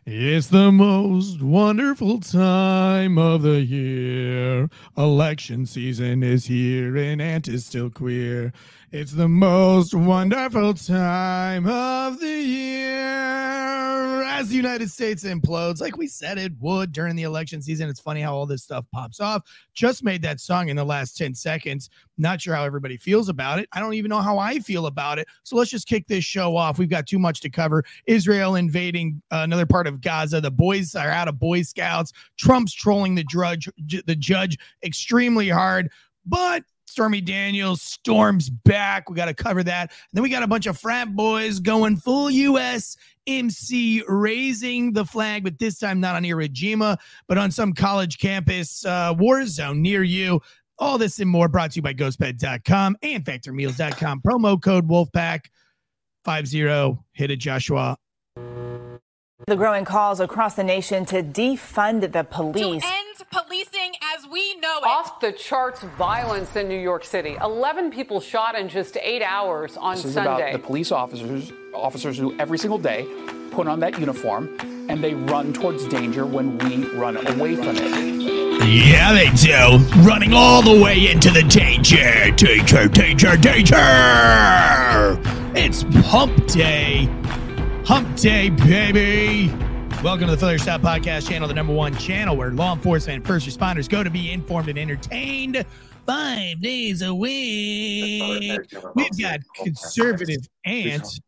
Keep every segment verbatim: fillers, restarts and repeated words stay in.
It's the most wonderful time of the year. Election season is here and Ant is still queer. It's the most wonderful time of the year. As the United States implodes, like we said it would during the election season. It's funny how all this stuff pops off. Just made that song in the last ten seconds. Not sure how everybody feels about it. I don't even know how I feel about it. So let's just kick this show off. We've got too much to cover. Israel invading uh, another part of Gaza. The boys are out of Boy Scouts. Trump's trolling the judge, the judge extremely hard. But Stormy Daniels storms back. We got to cover that. And then we got a bunch of frat boys going full U S M C, raising the flag, but this time not on Iwo Jima, but on some college campus uh, war zone near you. All this and more brought to you by ghostbed dot com and factor meals dot com. Promo code Wolfpack fifty. Hit it, Joshua. The growing calls across the nation to defund the police. To end policing as we know it. Off the charts violence in New York City. eleven people shot in just eight hours on this is Sunday. About the police officers, officers who every single day put on that uniform and they run towards danger when we run away from it. Yeah, they do. Running all the way into the danger. Danger, danger, danger. It's hump day. Hump day, baby. Welcome to the Filler Stop Podcast channel, the number one channel where law enforcement and first responders go to be informed and entertained five days a week. We've got conservative ants.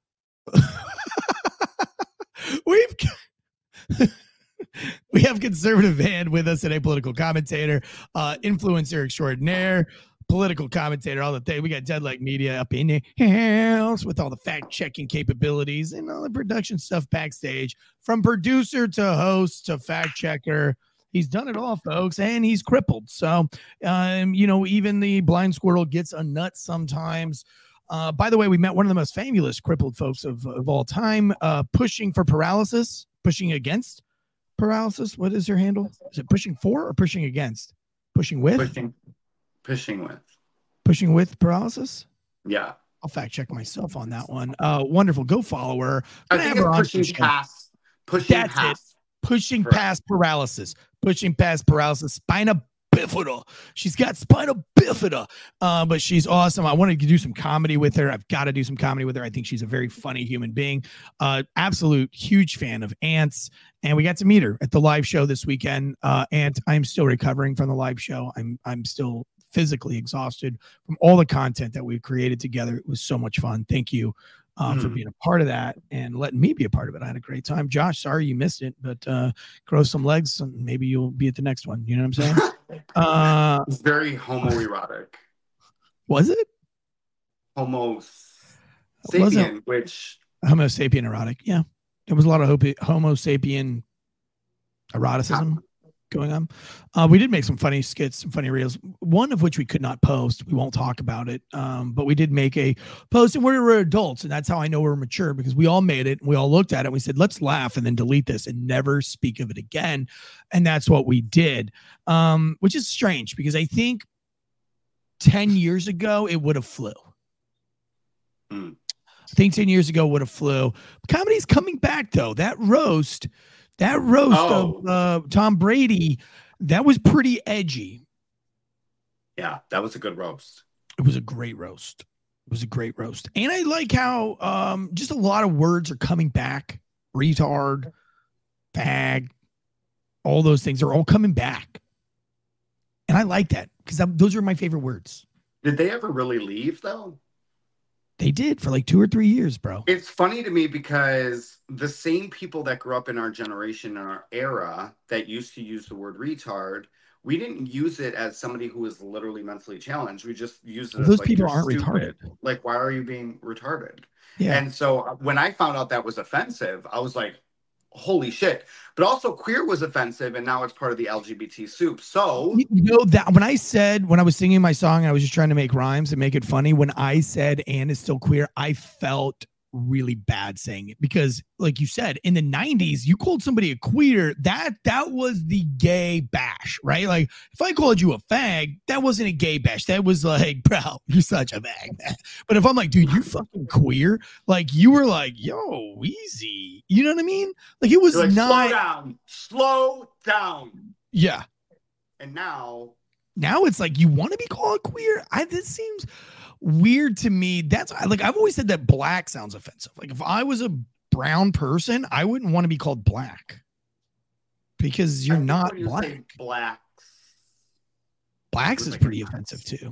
We've got... We have conservative Ant with us today, political commentator, uh, influencer extraordinaire, political commentator, all the thing. We got Deadlight Media up in the house with all the fact-checking capabilities and all the production stuff backstage. From producer to host to fact-checker, he's done it all, folks, and he's crippled. So, um, you know, even the blind squirrel gets a nut sometimes. Uh, by the way, we met one of the most fabulous crippled folks of, of all time, uh, pushing for paralysis, pushing against paralysis. What is her handle? Is it pushing for or pushing against? Pushing with? Pushing, pushing with. Pushing with paralysis? Yeah. I'll fact check myself on that one. Uh, wonderful. Go follow her. I think it's pushing past. Pushing That's past. It. Pushing Correct. past paralysis. Pushing past paralysis. Spina bifida. She's got spina bifida. Uh, but she's awesome. I wanted to do some comedy with her. I've got to do some comedy with her. I think she's a very funny human being. Uh, absolute huge fan of Ants. And we got to meet her at the live show this weekend. Uh, and I'm still recovering from the live show. I'm I'm still physically exhausted from all the content that we've created together. It was so much fun. Thank you uh, mm. for being a part of that and letting me be a part of it. I had a great time. Josh, sorry you missed it, but uh, grow some legs and maybe you'll be at the next one. You know what I'm saying? uh, it's very homoerotic. Was it? Homo sapien, which... Homo sapien erotic, yeah. There was a lot of Homo sapien eroticism going on. Uh, we did make some funny skits, some funny reels, one of which we could not post. We won't talk about it. Um, but we did make a post, and we were adults, and that's how I know we're mature, because we all made it. And we all looked at it. And we said, let's laugh and then delete this and never speak of it again. And that's what we did, um, which is strange because I think ten years ago, it would have flew. Mm. I think ten years ago would have flew. Comedy's coming back, though. That roast, that roast oh. of uh, Tom Brady, that was pretty edgy. Yeah, that was a good roast. It was a great roast. It was a great roast. And I like how um, just a lot of words are coming back. Retard, fag, all those things are all coming back. And I like that because those are my favorite words. Did they ever really leave, though? They did for like two or three years, bro. It's funny to me because the same people that grew up in our generation and our era that used to use the word retard, we didn't use it as somebody who was literally mentally challenged. We just used it well, as those like, people you're aren't stupid. retarded. Like, why are you being retarded? Yeah. And so when I found out that was offensive, I was like, holy shit. But also queer was offensive, and now it's part of the L G B T soup. So you know that when I said, when I was singing my song and I was just trying to make rhymes and make it funny, when I said Anne is still queer, I felt really bad saying it because, like you said, in the nineties, you called somebody a queer. That that was the gay bash, right? Like if I called you a fag, that wasn't a gay bash. That was like, bro, you're such a fag. But if I'm like, dude, you fucking queer, like you were like, yo, easy. You know what I mean? Like it was like, not. Slow down. Slow down. Yeah. And now. Now it's like you want to be called queer. I this seems weird to me. That's like I've always said that black sounds offensive. Like if I was a brown person, I wouldn't want to be called black because you're not you black. Blacks. Blacks is like pretty blacks. offensive too.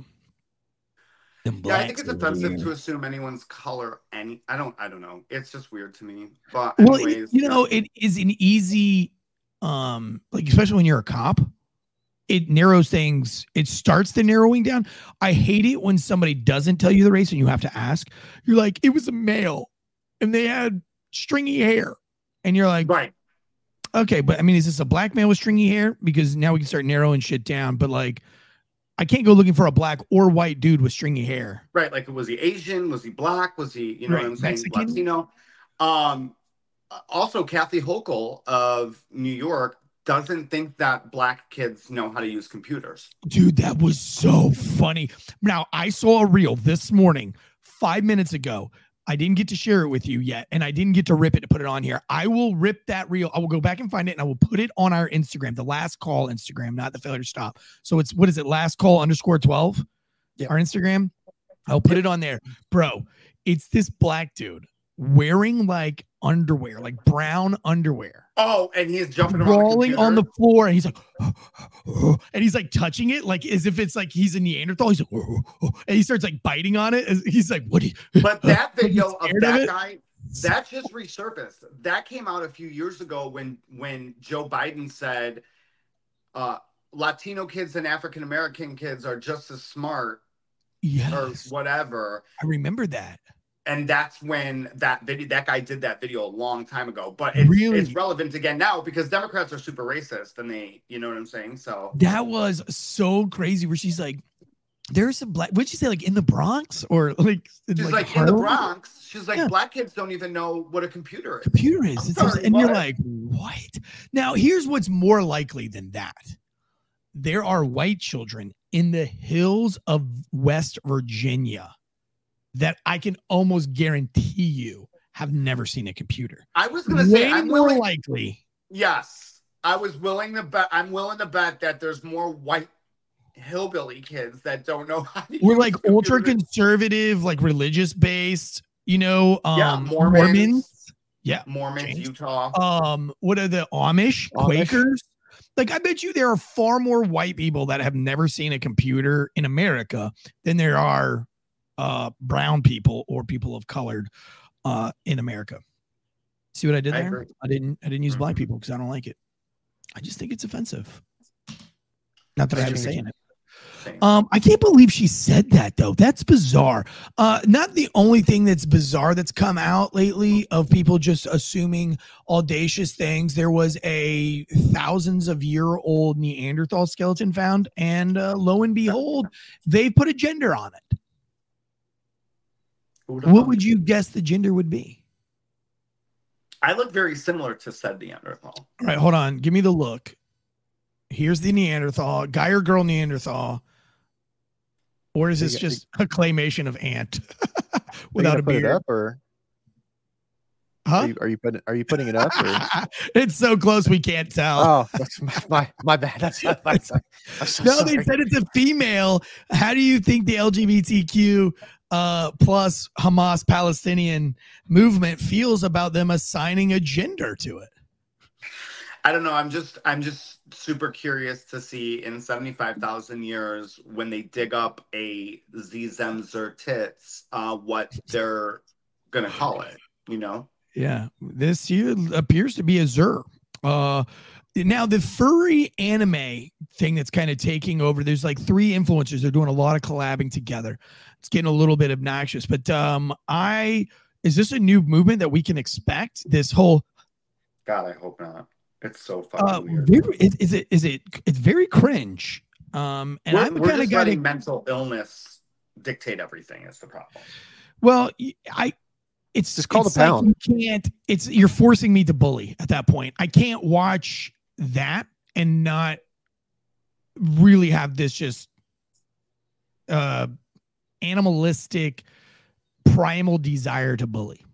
Yeah, I think it's offensive weird. to assume anyone's color. Any, I don't, I don't know. It's just weird to me. But anyways, well, you know, it is an easy, um, like especially when you're a cop. It narrows things. It starts the narrowing down. I hate it when somebody doesn't tell you the race and you have to ask. You're like, it was a male and they had stringy hair. And you're like, right. Okay, but I mean, is this a black man with stringy hair? Because now we can start narrowing shit down. But like, I can't go looking for a black or white dude with stringy hair. Right. Like, was he Asian? Was he black? Was he, you know right. what I'm saying? Mexican? Latino. Um, also, Kathy Hochul of New York doesn't think that black kids know how to use computers. Dude, that was so funny. Now, I saw a reel this morning, five minutes ago. I didn't get to share it with you yet, and I didn't get to rip it to put it on here. I will rip that reel. I will go back and find it, and I will put it on our Instagram, the Last Call Instagram, not the Failure to Stop. So it's, what is it, Last Call underscore twelve? Yep. Our Instagram. I'll put Yep. it on there. Bro, it's this black dude wearing like underwear, like brown underwear. Oh, and he's jumping around rolling the on the floor, and he's like, and he's like touching it, like as if it's like he's a Neanderthal. He's like, and he starts like biting on it. He's like, what? Do you, but that video of that of guy, that just resurfaced. That came out a few years ago when when Joe Biden said, uh, Latino kids and African American kids are just as smart, yes, or whatever. I remember that. And that's when that video, that guy did that video a long time ago. But it's, Really? it's relevant again now because Democrats are super racist, and they, you know what I'm saying? So That was so crazy. Where she's like, "There's a black." What'd she say? Like in the Bronx, or like? In she's like, like, in the Harlem? Bronx. She's like, Yeah. black kids don't even know what a computer is. Computer is, I'm It's sorry, just- and you're what? like, what? Now, here's what's more likely than that. There are white children in the hills of West Virginia that I can almost guarantee you have never seen a computer. I was gonna say, Way I'm more willing. likely. Yes, I was willing to bet. I'm willing to bet that there's more white hillbilly kids that don't know how to We're use like ultra computers. conservative, like religious based, you know, um, Yeah, Mormons. Mormons. Yeah. Mormons, James. Utah. Um, what are the Amish, Amish. Quakers? Like, I bet you there are far more white people that have never seen a computer in America than there are uh, brown people or people of colored uh, in America. See what I did I there? agree. I didn't. I didn't use Mhm. black people because I don't like it. I just think it's offensive. Not that I, I have a think say it's- in it. Same. Um, I can't believe she said that though. That's bizarre. Uh, not the only thing that's bizarre that's come out lately of people just assuming audacious things. There was a thousands of year old Neanderthal skeleton found, and uh, lo and behold, they put a gender on it. Who would've What thought? would you guess the gender would be? I look very similar to said Neanderthal. All right, hold on. Give me the look. Here's the Neanderthal, guy or girl Neanderthal. Or is You this got- just a claymation of ant Are you without gonna a put it beard? up, or Huh? are you, are you putting are you putting it up? Or? It's so close we can't tell. Oh, that's my my, my bad. That's my, my, I'm so no, sorry. they said it's a female. How do you think the L G B T Q uh, plus Hamas Palestinian movement feels about them assigning a gender to it? I don't know. I'm just I'm just super curious to see in seventy-five thousand years when they dig up a Zizemzer tits, uh, what they're gonna call it. You know? Yeah, this here appears to be a Zer. Uh, now the furry anime thing that's kind of taking over. There's like three influencers. They're doing a lot of collabing together. It's getting a little bit obnoxious, but um, I is this a new movement that we can expect? This whole God, I hope not. It's so fucking uh, weird. very, is, is it is it it's very cringe. Um, and we're I'm the we're kind of just guy letting that mental illness dictate everything. Is the problem? well, I it's just call it's the like pound. You can't. It's you're forcing me to bully at that point. I can't watch that and not really have this just uh animalistic primal desire to bully.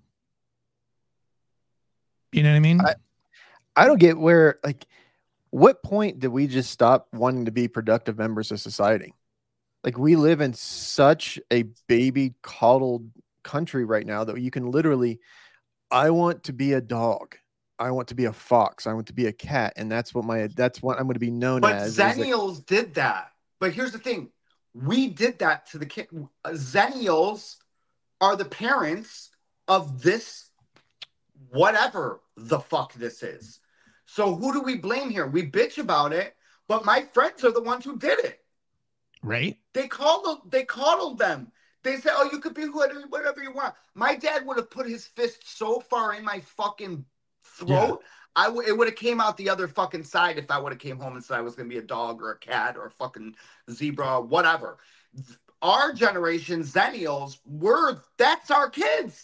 You know what I mean? I, I don't get where, like, what point did we just stop wanting to be productive members of society? Like, we live in such a baby coddled country right now that you can literally, I want to be a dog. I want to be a fox. I want to be a cat. And that's what my, that's what I'm going to be known But as. Zennials like, did that. But here's the thing. We did that to the kid. Zennials are the parents of this, whatever the fuck this is. So who do we blame here? We bitch about it, but my friends are the ones who did it. Right? They coddled, they coddled them. They said, oh, you could be whatever, whatever you want. My dad would have put his fist so far in my fucking throat, yeah. I w- it would have came out the other fucking side if I would have came home and said I was going to be a dog or a cat or a fucking zebra or whatever. Our generation, Zennials, we're, that's our kids.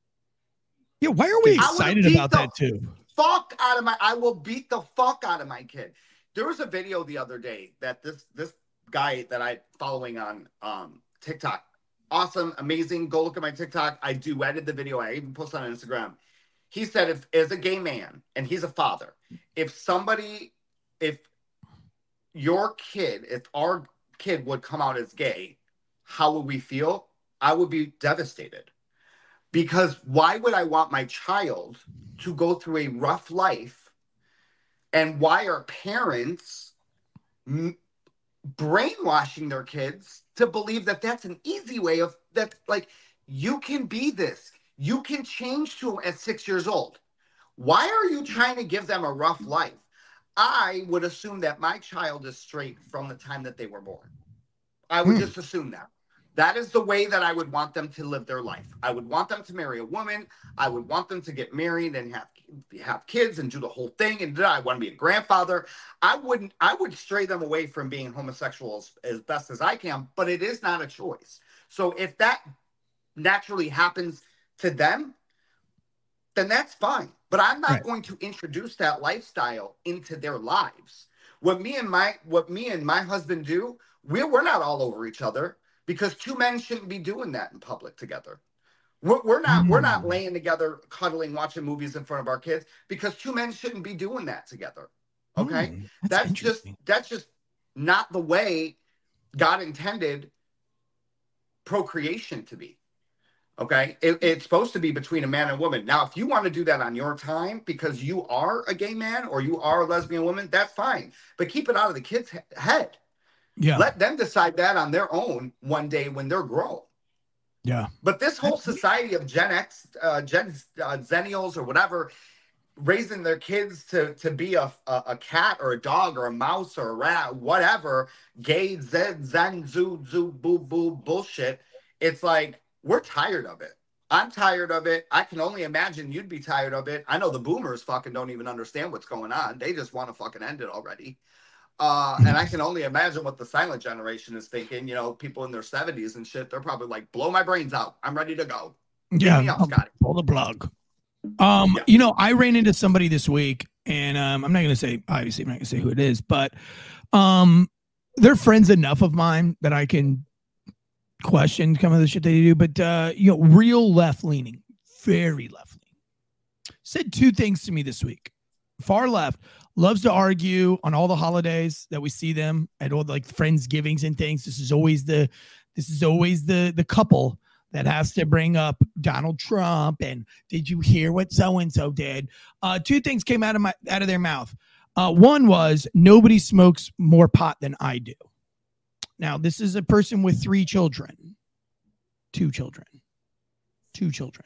Yeah, why are we excited about that too? Fuck out of my, I will beat the fuck out of my kid. There was a video the other day that this this guy that I following on um, TikTok, awesome, amazing. Go look at my TikTok. I duetted the video. I even posted on Instagram. He said, if as a gay man and he's a father, if somebody, if your kid, if our kid would come out as gay, how would we feel? I would be devastated. Because why would I want my child to go through a rough life? And why are parents m- brainwashing their kids to believe that that's an easy way of that? Like, you can be this. You can change to at six years old. Why are you trying to give them a rough life? I would assume that my child is straight from the time that they were born. I would hmm. just assume that. That is the way that I would want them to live their life. I would want them to marry a woman. I would want them to get married and have have kids and do the whole thing. And I want to be a grandfather. I wouldn't. I would stray them away from being homosexual as, as best as I can. But it is not a choice. So if that naturally happens to them, then that's fine. But I'm not right. going to introduce that lifestyle into their lives. What me and my what me and my husband do, we're we're not all over each other. Because two men shouldn't be doing that in public together. We're, we're not. Mm. We're not laying together, cuddling, watching movies in front of our kids. Because two men shouldn't be doing that together. Okay, mm, that's, that's just that's just not the way God intended procreation to be. Okay, it, it's supposed to be between a man and a woman. Now, if you want to do that on your time because you are a gay man or you are a lesbian woman, that's fine. But keep it out of the kid's he- head. Yeah. Let them decide that on their own one day when they're grown. Yeah. But this whole society of Gen X, uh, Gen uh, Zennials or whatever, raising their kids to, to be a, a, a cat or a dog or a mouse or a rat, whatever, gay, zen, zen, zoo, zoo, boo, boo, bullshit. It's like, we're tired of it. I'm tired of it. I can only imagine you'd be tired of it. I know the boomers fucking don't even understand what's going on. They just want to fucking end it already. Uh, and I can only imagine what the silent generation is thinking. You know, people in their seventies and shit, they're probably like, blow my brains out. I'm ready to go. Yeah, up, pull the plug. Um, yeah. You know, I ran into somebody this week, and um, I'm not going to say, obviously, I'm not going to say who it is, but um, they're friends enough of mine that I can question some of the shit they do. But, uh, you know, real left-leaning, very left-leaning, said two things to me this week. Far left. Loves to argue on all the holidays that we see them at all the, like Friendsgivings and things. This is always the, this is always the, the couple that has to bring up Donald Trump. And did you hear what so-and-so did? Uh, two things came out of my, out of their mouth. Uh, one was nobody smokes more pot than I do. Now, this is a person with three children, two children, two children,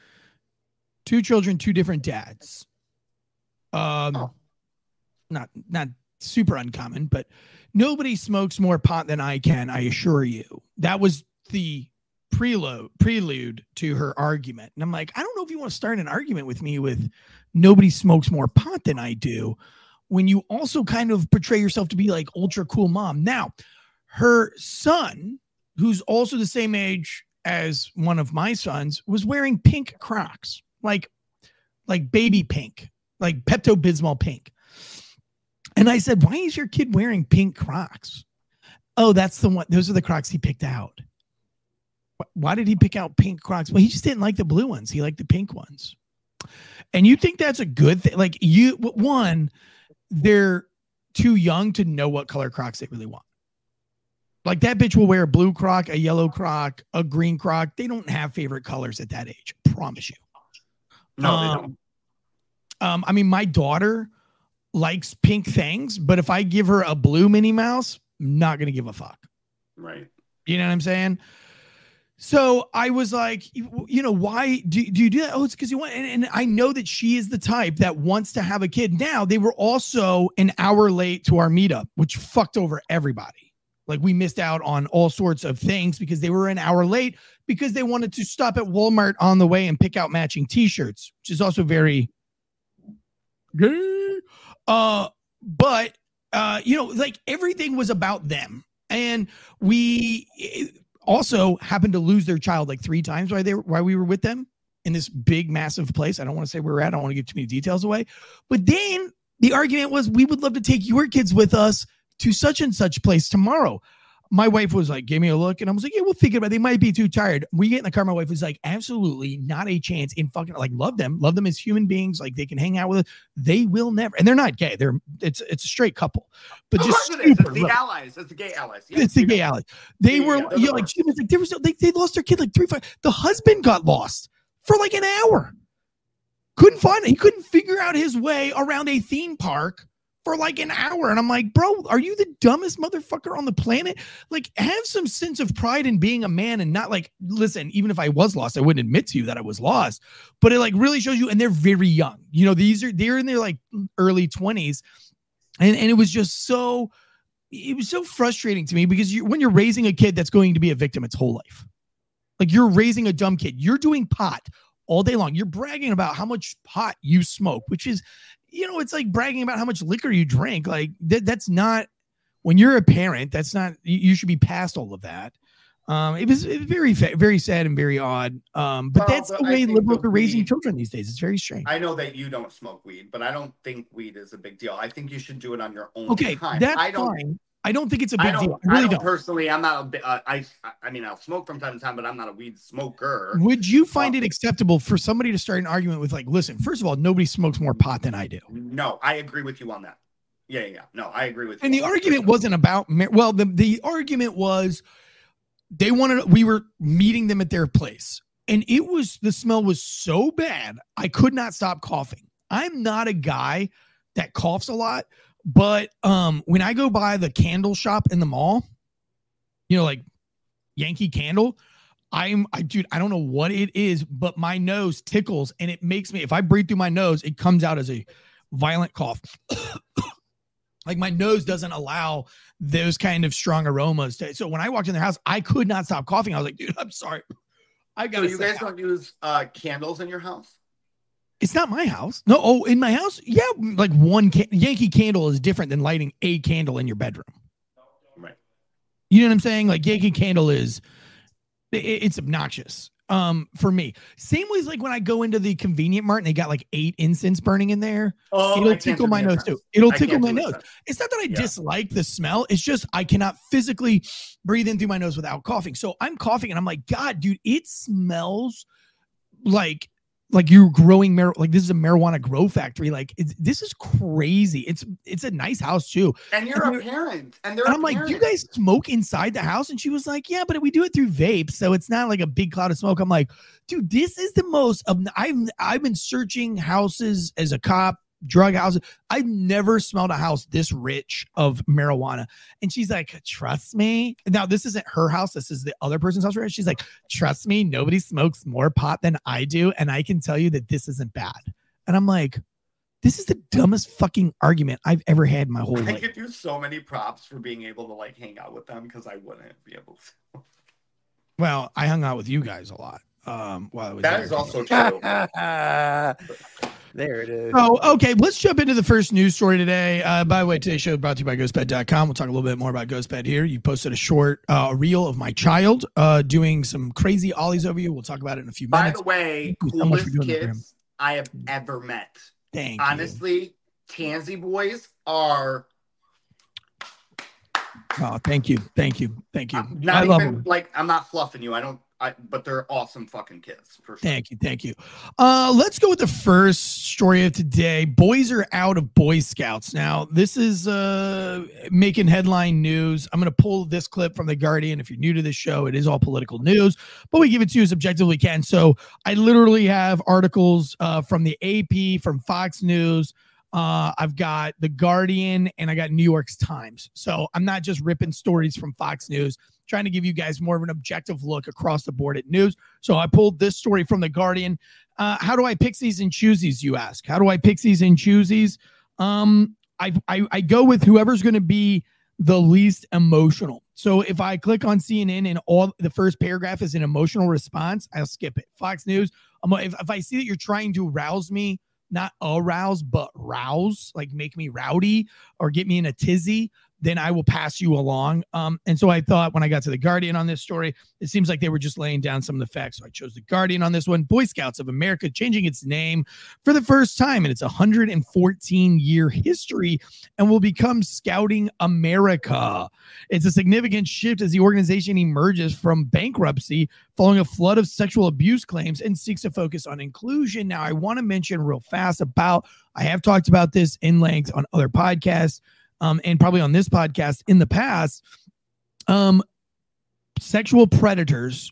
two children, two different dads. Um, oh. Not not super uncommon, but nobody smokes more pot than I can, I assure you. That was the prelude prelude to her argument. And I'm like, I don't know if you want to start an argument with me with nobody smokes more pot than I do, when you also kind of portray yourself to be like ultra cool mom. Now, her son, who's also the same age as one of my sons was wearing pink Crocs, like, like baby pink, like Pepto-Bismol pink. And I said, why is your kid wearing pink Crocs? Oh, that's the one. Those are the Crocs he picked out. Why did he pick out pink Crocs? Well, he just didn't like the blue ones. He liked the pink ones. And you think that's a good thing? Like you, one, they're too young to know what color Crocs they really want. Like that bitch will wear a blue Croc, a yellow Croc, a green Croc. They don't have favorite colors at that age. I promise you. No, um, they don't. Um, I mean, my daughter likes pink things, but if I give her a blue Minnie Mouse, I'm not going to give a fuck. Right. You know what I'm saying? So I was like, you, you know, why do, do you do that? Oh, it's because you want, and, and I know that she is the type that wants to have a kid. Now, they were also an hour late to our meetup, which fucked over everybody. Like we missed out on all sorts of things because they were an hour late because they wanted to stop at Walmart on the way and pick out matching t-shirts, which is also very gay. Uh, but, uh, you know, like everything was about them. And we also happened to lose their child like three times while they were, while we were with them in this big, massive place. I don't want to say where we're at. I don't want to give too many details away. But then the argument was, we would love to take your kids with us to such and such place tomorrow. My wife was like, gave me a look, and I was like, yeah, we'll think about it. They might be too tired. We get in the car. My wife was like, absolutely not a chance in fucking, like, love them, love them as human beings. Like they can hang out with us. They will never, and they're not gay. They're, it's, it's a straight couple, but Of just course it is. super, It's the look, allies. It's the gay allies. Yeah, it's the we gay know. allies. They Yeah, were, yeah, they're you the know, like worst. she was like, there was, they, they lost their kid like three, five. The husband got lost for like an hour. Couldn't find it. He couldn't figure out his way around a theme park for like an hour. And I'm like, bro, are you the dumbest motherfucker on the planet? Like, have some sense of pride in being a man and not like, listen, even if I was lost, I wouldn't admit to you that I was lost, but it like really shows you. And they're very young. You know, these are, they're in their like early twenties. And, and it was just so, it was so frustrating to me because you, when you're raising a kid that's going to be a victim its whole life, like you're raising a dumb kid, you're doing pot all day long. You're bragging about how much pot you smoke, which is, you know, it's like bragging about how much liquor you drink. Like that, that's not, when you're a parent, that's not, you, you should be past all of that. Um, it was, it was very, fa- very sad and very odd. Um, but Well, that's but the I way think liberals the are raising weed- children these days. It's very strange. I know that you don't smoke weed, but I don't think weed is a big deal. I think you should do it on your own Okay, time. that's I don't, fine. I don't think it's a I big don't, deal. I really I don't, don't. personally. I'm not a. bi- Uh, I. I mean, I'll smoke from time to time, but I'm not a weed smoker. Would you find Uh, it acceptable for somebody to start an argument with like, listen, first of all, nobody smokes more pot than I do. No, I agree with you on that. Yeah, yeah, yeah. No, I agree with you. And the on that. argument wasn't about, mar- well, the, the argument was they wanted, we were meeting them at their place. And it was, the smell was so bad, I could not stop coughing. I'm not a guy that coughs a lot, but um, when I go by the candle shop in the mall, you know, like Yankee Candle, I'm, I, dude, I don't know what it is, but my nose tickles and it makes me, if I breathe through my nose, it comes out as a violent cough. Like my nose doesn't allow those kind of strong aromas. To, so when I walked in their house, I could not stop coughing. I was like, dude, I'm sorry. I So got you guys don't use uh, candles in your house? It's not my house. No. Oh, in my house. Yeah. Like one can- Yankee Candle is different than lighting a candle in your bedroom. Right. You know what I'm saying? Like Yankee Candle is, it, it's obnoxious. Um, for me, same way as like when I go into the convenient mart and they got like eight incense burning in there, Oh, I it'll can't tickle do my the nose incense. too. It'll I tickle can't my do nose. incense. It's not that I Yeah. dislike the smell. It's just I cannot physically breathe in through my nose without coughing. So I'm coughing and I'm like, God, dude, it smells like like you're growing mar- like this is a marijuana grow factory. Like it's, this is crazy. It's it's a nice house too. And you're And a they're- parent, and they're. And a I'm like, parent. you guys smoke inside the house? And she was like, yeah, but we do it through vapes, so it's not like a big cloud of smoke. I'm like, dude, this is the most. Um, I've I've been searching houses as a cop, drug houses. I've never smelled a house this rich of marijuana. And she's like, trust me. Now this isn't her house. This is the other person's house. Right? She's like, trust me, nobody smokes more pot than I do, and I can tell you that this isn't bad. And I'm like, this is the dumbest fucking argument I've ever had in my whole I life. give you so many props for being able to like hang out with them because I wouldn't be able to. Well, I hung out with you guys a lot. Um, while I was That there. is also true. There it is. Oh, okay. Let's jump into the first news story today. Uh, by the way, today's show is brought to you by Ghostbed dot com. We'll talk a little bit more about Ghostbed here. You posted a short uh, reel of my child uh, doing some crazy ollies over you. We'll talk about it in a few By minutes. the way, Thank you so much for coolest doing that for him. kids I have ever met. Thank you. Honestly, Tansy boys are. Oh, thank you. Thank you. Thank you. I'm not I love even them. like I'm not fluffing you. I don't. I, but they're awesome fucking kids. For sure. Thank you. Thank you. Uh, let's go with the first story of today. Boys are out of Boy Scouts. Now, this is uh, making headline news. I'm going to pull this clip from The Guardian. If you're new to this show, it is all political news, but we give it to you as objectively can. So I literally have articles uh, from the A P, from Fox News. Uh, I've got The Guardian, and I got New York Times. So I'm not just ripping stories from Fox News, trying to give you guys more of an objective look across the board at news. So I pulled this story from The Guardian. Uh, how do I pick these and choose these, you ask? How do I pick these and choose these? Um, I, I, I go with whoever's going to be the least emotional. So if I click on C N N and all the first paragraph is an emotional response, I'll skip it. Fox News, I'm, if, if I see that you're trying to rouse me, not arouse, but rouse, like make me rowdy or get me in a tizzy, then I will pass you along. Um, and so I thought when I got to The Guardian on this story, it seems like they were just laying down some of the facts. So I chose The Guardian on this one. Boy Scouts of America changing its name for the first time in its one hundred fourteen year history and will become Scouting America. It's a significant shift as the organization emerges from bankruptcy following a flood of sexual abuse claims and seeks to focus on inclusion. Now, I want to mention real fast about, I have talked about this in length on other podcasts. Um, and probably on this podcast in the past, um, sexual predators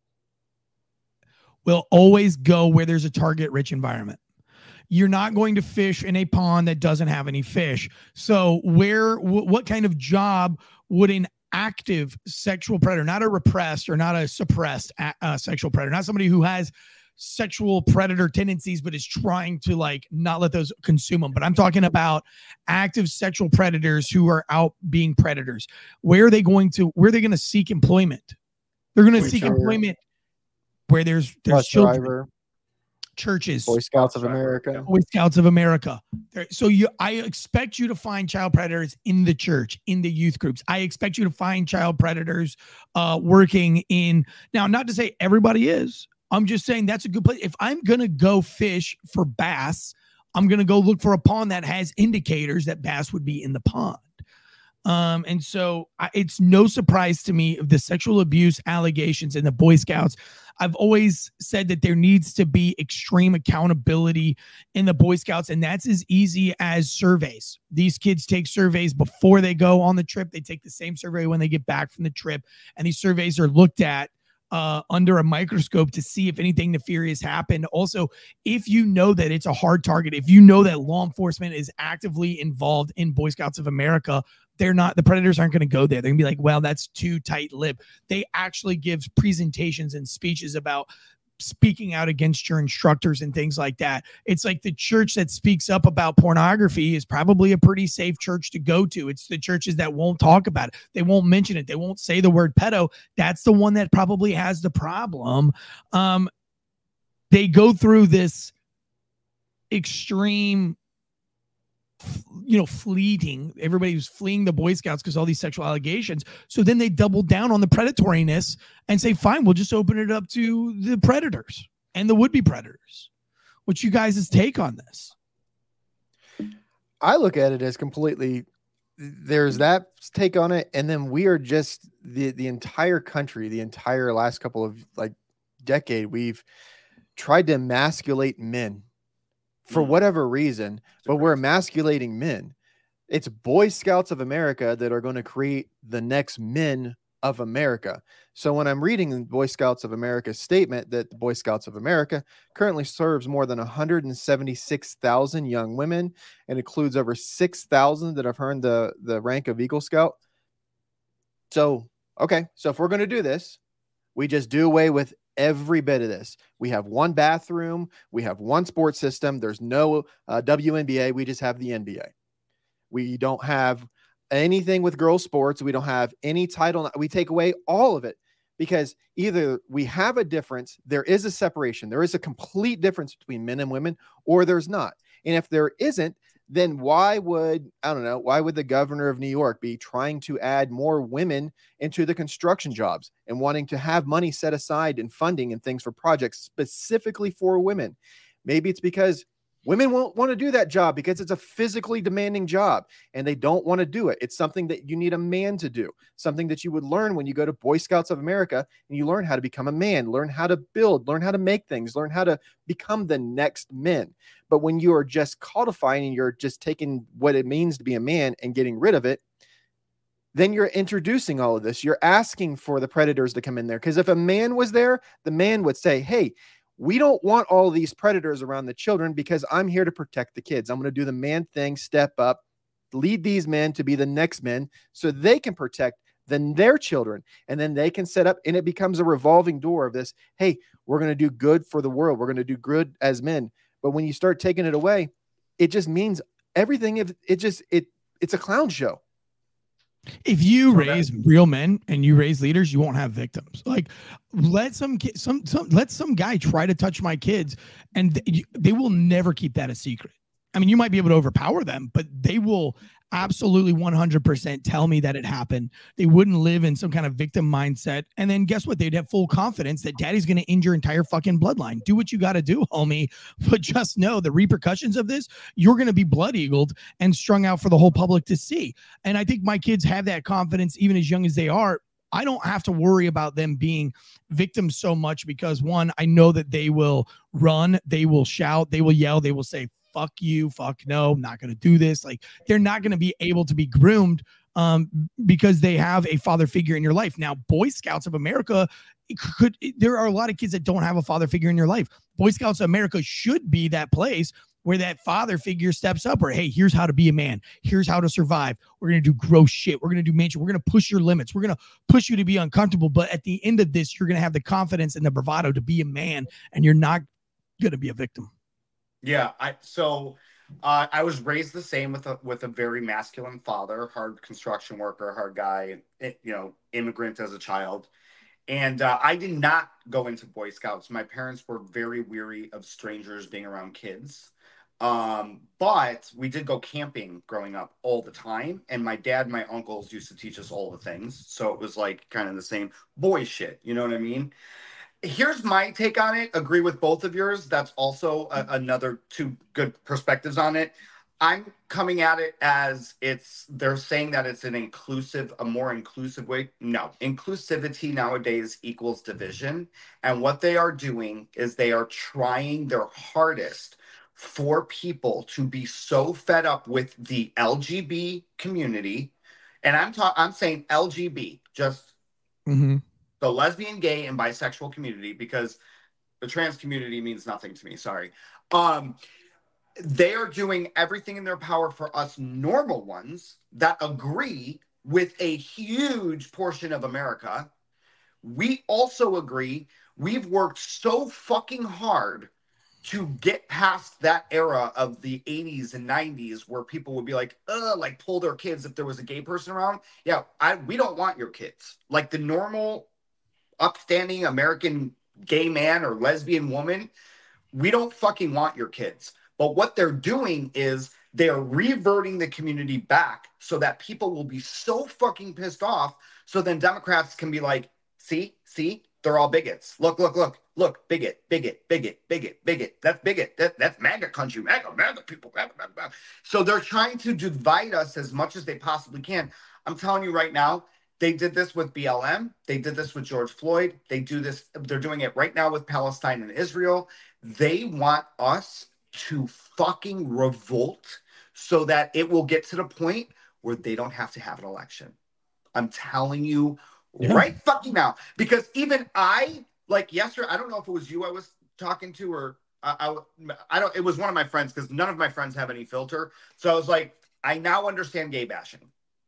will always go where there's a target-rich environment. You're not going to fish in a pond that doesn't have any fish. So where, w- what kind of job would an active sexual predator, not a repressed or not a suppressed uh, sexual predator, not somebody who has sexual predator tendencies, but is trying to like not let those consume them. But I'm talking about active sexual predators who are out being predators. Where are they going to, where are they going to seek employment? They're going to seek Sure. employment where there's, there's Bus children, driver, churches, Boy Scouts of America. Boy Scouts of America. There, so you, I expect you to find child predators in the church, in the youth groups. I expect you to find child predators uh, working in, now, not to say everybody is, I'm just saying that's a good place. If I'm going to go fish for bass, I'm going to go look for a pond that has indicators that bass would be in the pond. Um, and so I, it's no surprise to me of the sexual abuse allegations in the Boy Scouts. I've always said that there needs to be extreme accountability in the Boy Scouts, and that's as easy as surveys. These kids take surveys before they go on the trip. They take the same survey when they get back from the trip, and these surveys are looked at uh, under a microscope to see if anything nefarious happened. Also, if you know that it's a hard target, if you know that law enforcement is actively involved in Boy Scouts of America, they're not, the predators aren't going to go there. They're gonna be like, well, that's too tight-lipped. They actually give presentations and speeches about speaking out against your instructors and things like that. It's like the church that speaks up about pornography is probably a pretty safe church to go to. It's the churches that won't talk about it. They won't mention it. They won't say the word pedo. That's the one that probably has the problem. Um, they go through this extreme, you know, fleeting. Everybody was fleeing the Boy Scouts because all these sexual allegations. So then they double down on the predatoriness and say, fine, we'll just open it up to the predators and the would-be predators. What's you guys' take on this? I look at it as completely, there's that take on it. And then we are just the, the entire country, the entire last couple of like decade, we've tried to emasculate men for whatever reason, but we're emasculating men. It's Boy Scouts of America that are going to create the next men of America. So when I'm reading the Boy Scouts of America's statement that the Boy Scouts of America currently serves more than one hundred seventy-six thousand young women and includes over six thousand that have earned the, the rank of Eagle Scout. So, okay. So if we're going to do this, we just do away with every bit of this. We have one bathroom. We have one sports system. There's no uh, W N B A. We just have the N B A. We don't have anything with girls sports. We don't have any title. We take away all of it. because either we have a difference, there is a separation, there is a complete difference between men and women, or there's not. And if there isn't, then why would, I don't know, why would the governor of New York be trying to add more women into the construction jobs and wanting to have money set aside and funding and things for projects specifically for women? Maybe it's because women won't want to do that job because it's a physically demanding job and they don't want to do it. It's something that you need a man to do, something that you would learn when you go to Boy Scouts of America and you learn how to become a man, learn how to build, learn how to make things, learn how to become the next men. But when you are just codifying and you're just taking what it means to be a man and getting rid of it, then you're introducing all of this. You're asking for the predators to come in there. Because if a man was there, the man would say, hey, we don't want all these predators around the children because I'm here to protect the kids. I'm going to do the man thing, step up, lead these men to be the next men so they can protect then their children. And then they can set up, and it becomes a revolving door of this. Hey, we're going to do good for the world. We're going to do good as men. But when you start taking it away, it just means everything. If it just, it, it's a clown show. If you raise real men and you raise leaders, you won't have victims. Like let some kid, some, some, let some guy try to touch my kids and they, they will never keep that a secret. I mean, you might be able to overpower them, but they will absolutely one hundred percent tell me that it happened. They wouldn't live in some kind of victim mindset. And then guess what? They'd have full confidence that daddy's going to end your entire fucking bloodline. Do what you got to do, homie. But just know the repercussions of this, you're going to be blood eagled and strung out for the whole public to see. And I think my kids have that confidence even as young as they are. I don't have to worry about them being victims so much because one, I know that they will run, they will shout, they will yell, they will say, fuck you, fuck no, I'm not going to do this. Like they're not going to be able to be groomed um, because they have a father figure in your life. Now, Boy Scouts of America could, there are a lot of kids that don't have a father figure in your life. Boy Scouts of America should be that place where that father figure steps up where, hey, here's how to be a man. Here's how to survive. We're going to do gross shit. We're going to do major. We're going to push your limits. We're going to push you to be uncomfortable. But at the end of this, you're going to have the confidence and the bravado to be a man and you're not going to be a victim. Yeah, I so uh, I was raised the same with a with a very masculine father, hard construction worker, hard guy, you know, immigrant as a child, and uh, I did not go into Boy Scouts. My parents were very weary of strangers being around kids, um, but we did go camping growing up all the time, and my dad and my uncles used to teach us all the things, so it was like kind of the same boy shit, you know what I mean? Here's my take on it. Agree with both of yours. That's also a, another two good perspectives on it. I'm coming at it as it's, they're saying that it's an inclusive, a more inclusive way. No, inclusivity nowadays equals division. And what they are doing is they are trying their hardest for people to be so fed up with the L G B community. And I'm talking, I'm saying L G B, just mm-hmm. the lesbian, gay, and bisexual community, because the trans community means nothing to me. Sorry. Um, they are doing everything in their power for us normal ones that agree with a huge portion of America. We also agree. We've worked so fucking hard to get past that era of the eighties and nineties where people would be like, uh, like pull their kids if there was a gay person around. Yeah, I we don't want your kids. Like the normal upstanding American gay man or lesbian woman, we don't fucking want your kids. But what they're doing is they're reverting the community back so that people will be so fucking pissed off. So then Democrats can be like, see, see, they're all bigots. Look, look, look, look, bigot, bigot, bigot, bigot, bigot. That's bigot. That, that's MAGA country, MAGA, MAGA people. MAGA, MAGA, MAGA. So they're trying to divide us as much as they possibly can. I'm telling you right now, they did this with B L M. They did this with George Floyd. They do this. They're doing it right now with Palestine and Israel. They want us to fucking revolt so that it will get to the point where they don't have to have an election. I'm telling you yeah. right fucking now. Because even I, like yesterday, I don't know if it was you I was talking to or I, I, I don't, it was one of my friends because none of my friends have any filter. So I was like, I now understand gay bashing.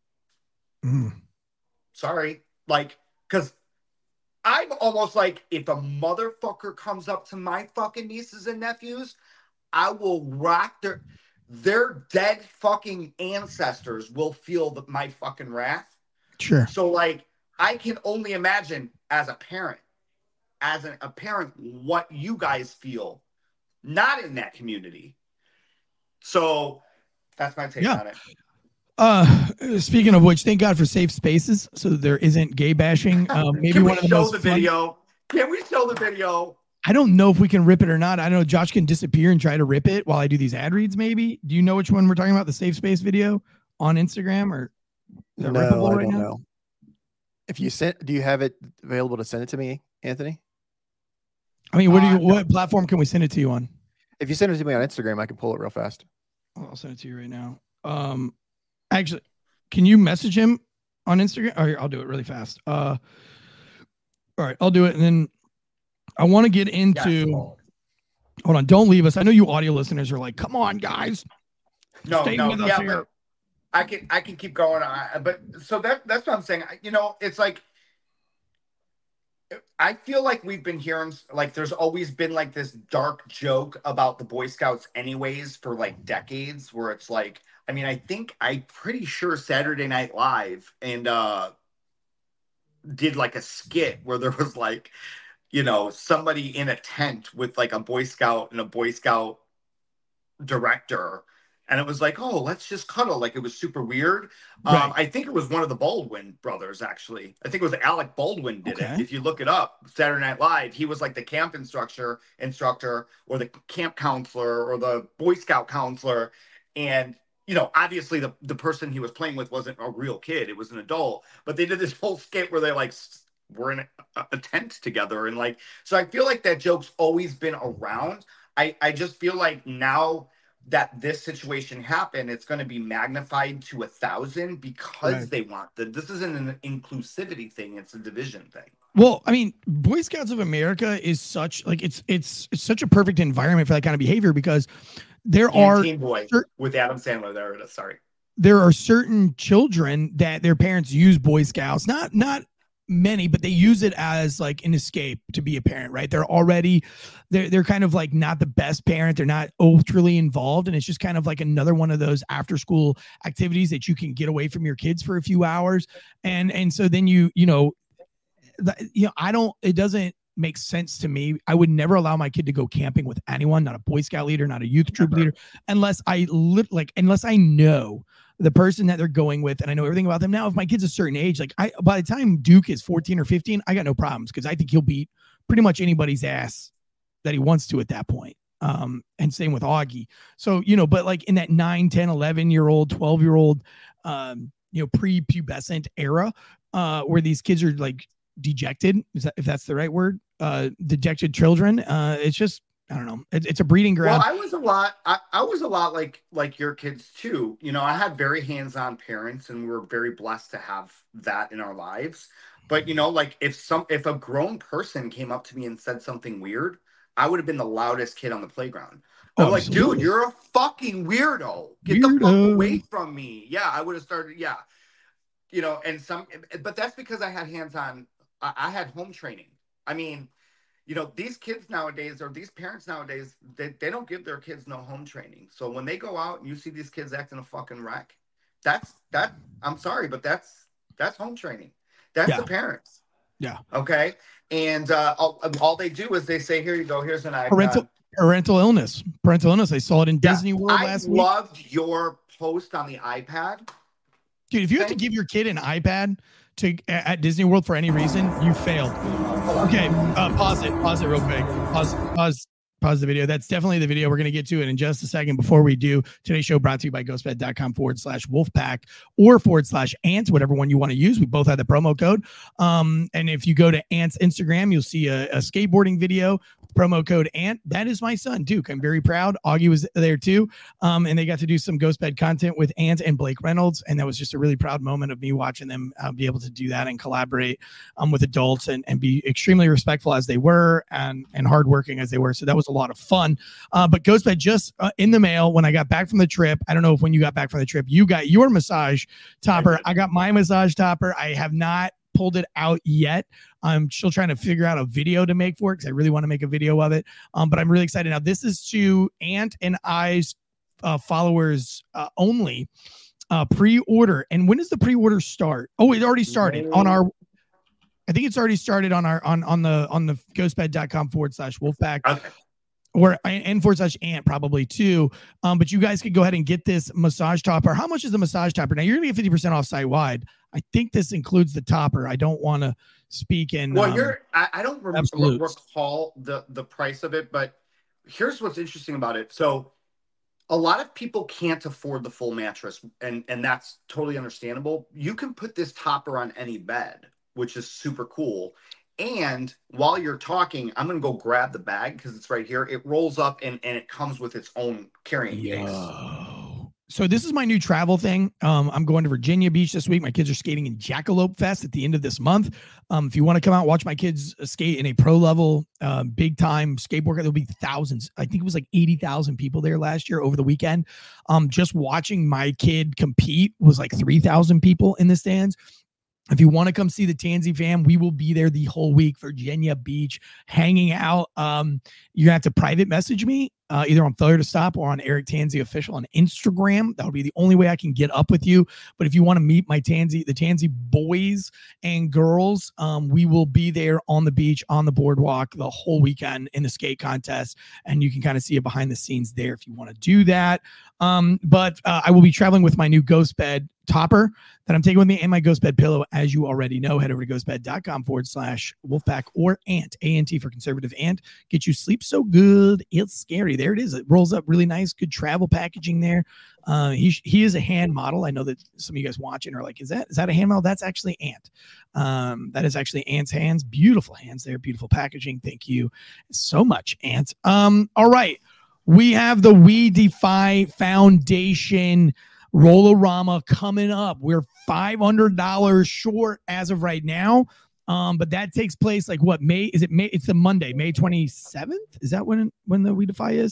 Mm. Sorry. Like, because I'm almost like, if a motherfucker comes up to my fucking nieces and nephews, I will rock their, their dead fucking ancestors will feel the, my fucking wrath. Sure. So like, I can only imagine as a parent, as an, a parent, what you guys feel not in that community. So that's my take Yeah. on it. Uh, speaking of which, thank God for safe spaces, so there isn't gay bashing. Um, maybe Can we one of the show most the fun- video? Can we show the video? I don't know if we can rip it or not. I know Josh can disappear and try to rip it while I do these ad reads. Maybe. Do you know which one we're talking about? The safe space video on Instagram, or is it No, rippable I right don't now? know. If you sent, do you have it available to send it to me, Anthony? I mean, what do you? Uh, no. What platform can we send it to you on? If you send it to me on Instagram, I can pull it real fast. I'll send it to you right now. Um, actually, can you message him on Instagram? Or I'll do it really fast. Uh, all right, I'll do it, and then I want to get into. Yes. Hold on, don't leave us. I know you audio listeners are like, "Come on, guys, No, stay no, with us yeah, here." but I can I can keep going. I, but so that that's what I'm saying. You know, it's like I feel like we've been hearing like there's always been like this dark joke about the Boy Scouts anyways for like decades, where it's like, I mean, I think I'm pretty sure Saturday Night Live and uh did like a skit where there was like, you know, somebody in a tent with like a Boy Scout and a Boy Scout director. And it was like, oh, let's just cuddle. Like, it was super weird. Right. Um, I think it was one of the Baldwin brothers, actually. I think it was Alec Baldwin did Okay. it. If you look it up, Saturday Night Live, he was like the camp instructor, instructor, or the camp counselor, or the Boy Scout counselor. And, you know, obviously the, the person he was playing with wasn't a real kid. It was an adult. But they did this whole skit where they, like, were in a, a tent together. And, like, so I feel like that joke's always been around. I, I just feel like now that this situation happened, it's going to be magnified to a thousand because Right. they want the, this isn't an inclusivity thing. It's a division thing. Well, I mean, Boy Scouts of America is such like it's it's it's such a perfect environment for that kind of behavior because there And are Teen Boy cer- with Adam Sandler. There it is. Sorry. there are certain children that their parents use Boy Scouts, not not many, but they use it as like an escape to be a parent, right? They're already they're they're kind of like not the best parent. They're not ultraly involved, and it's just kind of like another one of those after school activities that you can get away from your kids for a few hours, and and so then you you know, the, you know I don't it doesn't make sense to me. I would never allow my kid to go camping with anyone, not a Boy Scout leader, not a youth troop Never. leader, unless I lit like unless I know the person that they're going with and I know everything about them. Now, if my kid's a certain age, like I by the time Duke is fourteen or fifteen, I got no problems because I think he'll beat pretty much anybody's ass that he wants to at that point. Um, and same with Augie. So, you know, but like in that nine, ten, eleven year old, twelve year old, um, you know, pre-pubescent era, uh, where these kids are like dejected, is that, if that's the right word, uh, dejected children. Uh, it's just, I don't know. It, it's a breeding ground. Well, I was a lot. I, I was a lot like like your kids too. You know, I had very hands-on parents, and we were very blessed to have that in our lives. But you know, like if some if a grown person came up to me and said something weird, I would have been the loudest kid on the playground. I'm Oh, like, dude, absolutely. you're a fucking weirdo. Get the Weirdo. fuck away from me. Yeah, I would have started. Yeah, you know, and some, but that's because I had hands-on. I, I had home training. I mean. You know, these kids nowadays, or these parents nowadays, they, they don't give their kids no home training. So when they go out and you see these kids acting a fucking wreck, that's that. I'm sorry, but that's that's home training. That's Yeah. the parents. Yeah. Okay. And uh, all, all they do is they say, "Here you go. Here's an iPad." Parental parental illness. Parental illness. I saw it in Yeah, Disney World I last week. loved your post on the iPad. Dude, if you have to Thank give your kid an iPad to at Disney World for any reason, you failed. Okay, uh, pause it. Pause it real quick. Pause. Pause. Pause the video. That's definitely the video. We're going to get to it in just a second. Before we do, today's show brought to you by ghostbed.com forward slash wolfpack or forward slash ants, whatever one you want to use. We both have the promo code. Um, and if you go to Ant's Instagram, you'll see a, a skateboarding video. Promo code Ant. That is my son, Duke. I'm very proud. Augie was there too. Um, and they got to do some Ghostbed content with Ant and Blake Reynolds. And that was just a really proud moment of me watching them uh, be able to do that and collaborate um, with adults and, and be extremely respectful as they were and, and hardworking as they were. So that was a lot of fun. Uh, but Ghostbed just uh, in the mail when I got back from the trip. I don't know if when you got back from the trip, you got your massage topper. I got my massage topper. I have not pulled it out yet. I'm still trying to figure out a video to make for it because I really want to make a video of it. Um, but I'm really excited. Now, this is to Ant and I's uh, followers uh, only uh, pre-order. And when does the pre-order start? Oh, it already started on our I think it's already started on our on on the on the ghostbed.com forward slash Wolfpack. Okay. Or and forward slash ant probably too. Um, but you guys could go ahead and get this massage topper. How much is the massage topper? Now you're gonna get fifty percent off site wide. I think this includes the topper. I don't want to speak in. Well, um, here I, I don't re- absolutes. recall the the price of it, but here's what's interesting about it. So a lot of people can't afford the full mattress, and and that's totally understandable. You can put this topper on any bed, which is super cool. And while you're talking, I'm going to go grab the bag because it's right here. It rolls up and, and it comes with its own carrying case. Yo. So this is my new travel thing. Um, I'm going to Virginia Beach this week. My kids are skating in Jackalope Fest at the end of this month. Um, if you want to come out and watch my kids skate in a pro level, uh, big time skateboard, there'll be thousands. I think it was like eighty thousand people there last year over the weekend. Um, just watching my kid compete was like three thousand people in the stands. If you want to come see the Tansy fam, we will be there the whole week, Virginia Beach, hanging out. Um, you have to private message me uh, either on Failure to Stop or on Eric Tansy Official on Instagram. That would be the only way I can get up with you. But if you want to meet my Tansy, the Tansy boys and girls, um, we will be there on the beach, on the boardwalk the whole weekend in the skate contest. And you can kind of see it behind the scenes there if you want to do that. Um, but uh, I will be traveling with my new Ghost Bed topper that I'm taking with me and my Ghost Bed pillow. As you already know, head over to ghostbed.com forward slash Wolfpack or Ant, A N T for conservative Ant. Get you sleep so good. It's scary. There it is. It rolls up really nice. Good travel packaging there. Uh, he, he is a hand model. I know that some of you guys watching are like, is that, is that a hand model? That's actually Ant. Um, that is actually Ant's hands. Beautiful hands there. Beautiful packaging. Thank you so much, Ant. Um, all right. We have the We Defy Foundation Roll-O-Rama coming up. We're five hundred dollars short as of right now. Um, but that takes place like what, May? Is it May? It's the Monday, May twenty-seventh. Is that when, when the We Defy is?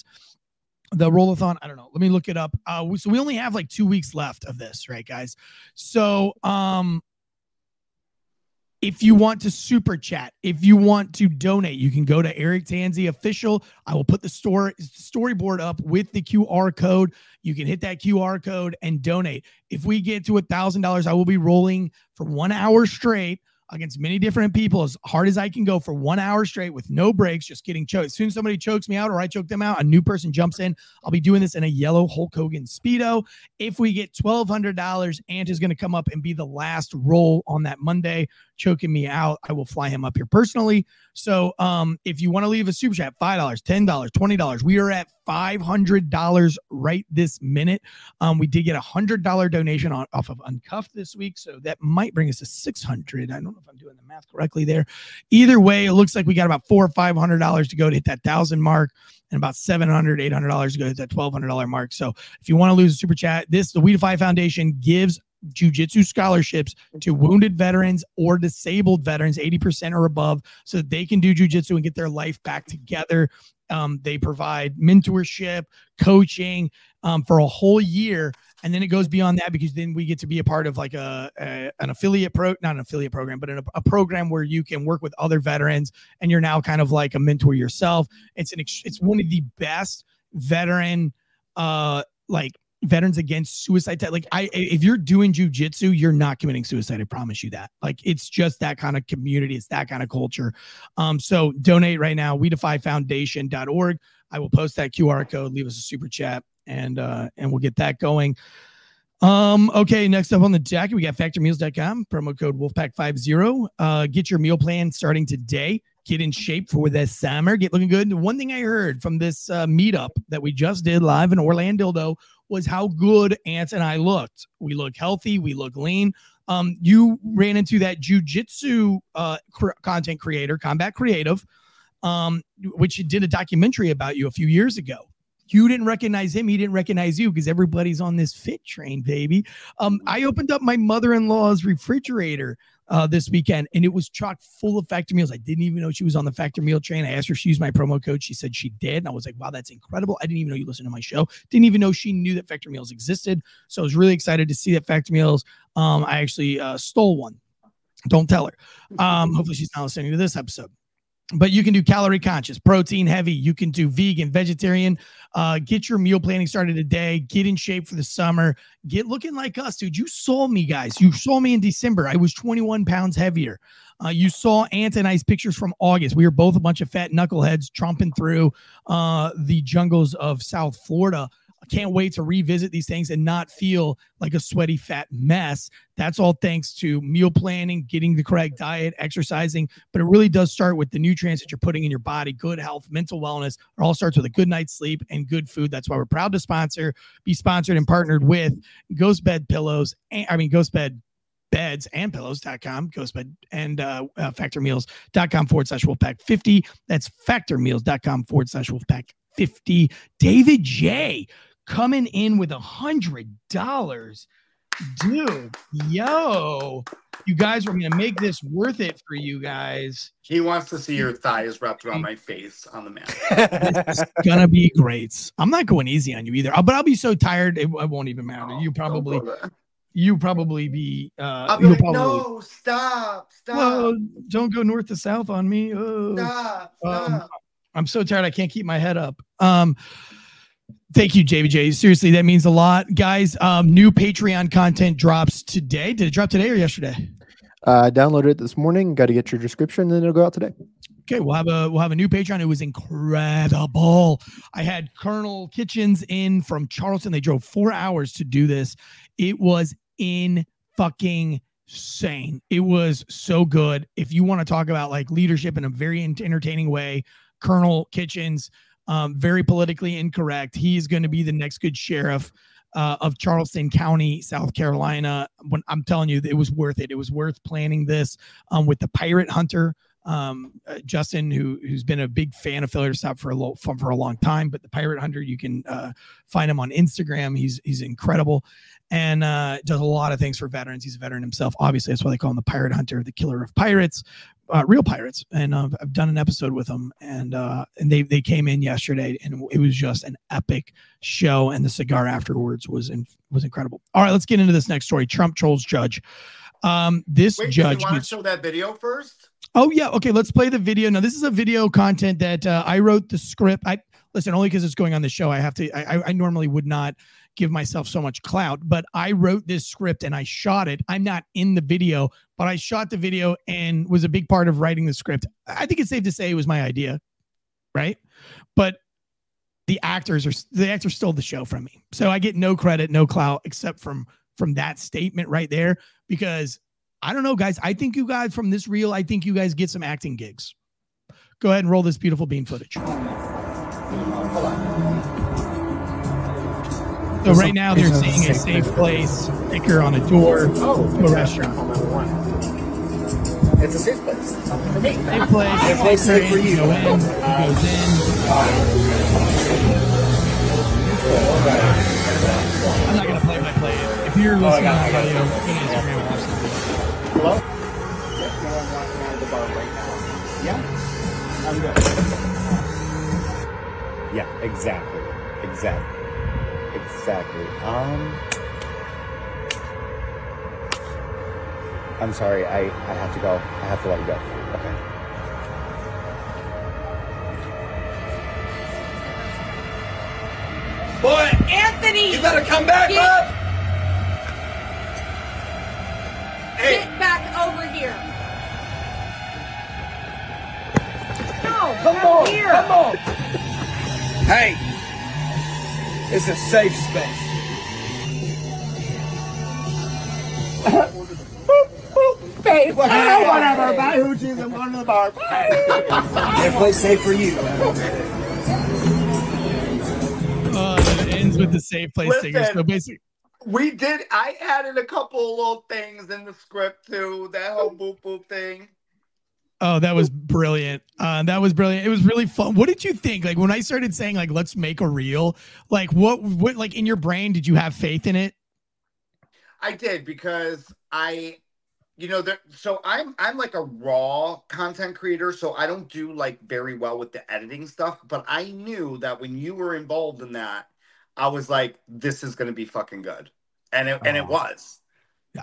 The roll-a-thon? I don't know. Let me look it up. Uh, we, so we only have like two weeks left of this, right, guys? So, um, if you want to super chat, if you want to donate, you can go to Eric Tansy Official. I will put the store storyboard up with the Q R code. You can hit that Q R code and donate. If we get to a thousand dollars, I will be rolling for one hour straight against many different people as hard as I can go for one hour straight with no breaks, just getting choked. As soon as somebody chokes me out or I choke them out, a new person jumps in. I'll be doing this in a yellow Hulk Hogan Speedo. If we get twelve hundred dollars, Ant is going to come up and be the last roll on that Monday, choking me out. I will fly him up here personally. So um, if you want to leave a super chat, five dollars, ten dollars, twenty dollars, we are at five hundred dollars right this minute. Um, we did get a one hundred dollars donation on, off of Uncuffed this week, so that might bring us to six hundred dollars. I don't know if I'm doing the math correctly there. Either way, it looks like we got about four hundred or five hundred dollars to go to hit that one thousand mark and about seven hundred dollars, eight hundred dollars to go to that twelve hundred dollars mark. So if you want to lose a super chat, this, the We Defy Foundation gives jiu-jitsu scholarships to wounded veterans or disabled veterans, eighty percent or above, so that they can do jiu-jitsu and get their life back together. Um, they provide mentorship, coaching um, for a whole year. And then it goes beyond that because then we get to be a part of like a, a an affiliate pro, not an affiliate program, but a, a program where you can work with other veterans and you're now kind of like a mentor yourself. It's an, it's one of the best veteran, uh, like Veterans Against Suicide. Like I, if you're doing jujitsu, you're not committing suicide. I promise you that. Like it's just that kind of community. It's that kind of culture. Um, so donate right now, we defy foundation dot org. I will post that Q R code, leave us a super chat, and uh, and we'll get that going. Um, okay, next up on the deck, we got factor meals dot com, promo code Wolfpack fifty. Uh, get your meal plan starting today. Get in shape for the summer. Get looking good. One thing I heard from this uh, meetup that we just did live in Orlando was how good Ant and I looked. We look healthy. We look lean. Um, you ran into that jujitsu uh, cr- content creator, Combat Creative, um, which did a documentary about you a few years ago. You didn't recognize him. He didn't recognize you because everybody's on this fit train, baby. Um, I opened up my mother-in-law's refrigerator uh, this weekend, and it was chock full of Factor meals. I didn't even know she was on the Factor meal train. I asked her if she used my promo code. She said she did, and I was like, wow, that's incredible. I didn't even know you listened to my show. Didn't even know she knew that Factor meals existed. So I was really excited to see that Factor meals. Um, I actually uh, stole one. Don't tell her. Um, hopefully she's not listening to this episode. but you can do calorie conscious, protein heavy. You can do vegan, vegetarian. Uh, get your meal planning started today. Get in shape for the summer. Get looking like us, dude. You saw me, guys. You saw me in December. I was twenty-one pounds heavier. Uh, you saw Ant and I's pictures from August. We were both a bunch of fat knuckleheads tromping through uh, the jungles of South Florida. I can't wait to revisit these things and not feel like a sweaty, fat mess. That's all thanks to meal planning, getting the correct diet, exercising. But it really does start with the nutrients that you're putting in your body, good health, mental wellness. It all starts with a good night's sleep and good food. That's why we're proud to sponsor, be sponsored and partnered with Ghost Bed Pillows. And, I mean, Ghost Bed Beds and pillows dot com, Ghostbed and uh, uh, factor meals dot com forward slash Wolfpack fifty. That's factor meals dot com forward slash Wolfpack fifty. David J coming in with a hundred dollars. Dude, yo, you guys are going to make this worth it for you guys. He wants to see your thighs wrapped around my face on the mat. This is going to be great. I'm not going easy on you either, but I'll be so tired, it, it won't even matter. Oh, you probably... You probably be. Uh, I'll be like, probably, no, stop, stop. Well, don't go north to south on me. Oh. Stop, stop. Um, I'm so tired. I can't keep my head up. Um, thank you, J B J. Seriously, that means a lot, guys. Um, new Patreon content drops today. Did it drop today or yesterday? Uh, I downloaded it this morning. Got to get your description, and then it'll go out today. Okay, we'll have a we'll have a new Patreon. It was incredible. I had Colonel Kitchens in from Charleston. They drove four hours to do this. It was in fucking insane. It was so good. If you want to talk about like leadership in a very entertaining way, Colonel Kitchens, um, very politically incorrect. He is going to be the next good sheriff uh, of Charleston County, South Carolina. When I'm telling you, it was worth it. It was worth planning this um, with the pirate hunter. Um, uh, Justin, who who's been a big fan of Failure to Stop for a lo- for, for a long time, but the Pirate Hunter, you can uh, find him on Instagram. He's he's incredible and uh, does a lot of things for veterans. He's a veteran himself. Obviously, that's why they call him the Pirate Hunter, the killer of pirates, uh, real pirates. And uh, I've done an episode with him, and uh, and they they came in yesterday, and it was just an epic show. And the cigar afterwards was in, was incredible. All right, let's get into this next story. Trump trolls judge. Um, this Wait, judge. Do you want gets, to show that video first? Oh yeah, okay. Let's play the video. Now this is a video content that uh, I wrote the script. I listen only because it's going on the show. I have to. I, I normally would not give myself so much clout, but I wrote this script and I shot it. I'm not in the video, but I shot the video and was a big part of writing the script. I think it's safe to say it was my idea, right? But the actors are the actors stole the show from me, so I get no credit, no clout, except from from that statement right there because. I don't know, guys. I think you guys from this reel, I think you guys get some acting gigs. Go ahead and roll this beautiful bean footage. So right now they're seeing a safe place sticker on a door to a restaurant. It's a safe place. For me. Safe place. Safe place safe for you. Go in, he goes in. I'm not going to play by play it. If you're listening on audio, go to Instagram and watch the video. Hello? Yes, no, I'm walking out of the bar right now. Yeah? I'm good. Yeah, exactly. Exactly. Exactly. Um, I'm sorry. I, I have to go. I have to let you go. Okay. Boy, Anthony! You better come back, Get- bud! Hey! Get back over here. No, Come come on! here. Come on! Hey! It's a safe space. Hey, whatever, whatever. Buy hoochies and go to the bar. That place safe for you. Uh, it ends with the safe place sticker. So basically, We did. I added a couple of little things in the script too. That whole boop boop thing. oh, that was brilliant. Uh, that was brilliant. It was really fun. What did you think? Like when I started saying like, let's make a reel, like what, what, like in your brain, did you have faith in it? I did because I, you know, there. So I'm I'm like a raw content creator, so I don't do like very well with the editing stuff. But I knew that when you were involved in that, I was like, this is gonna be fucking good, and it and it was. Yeah.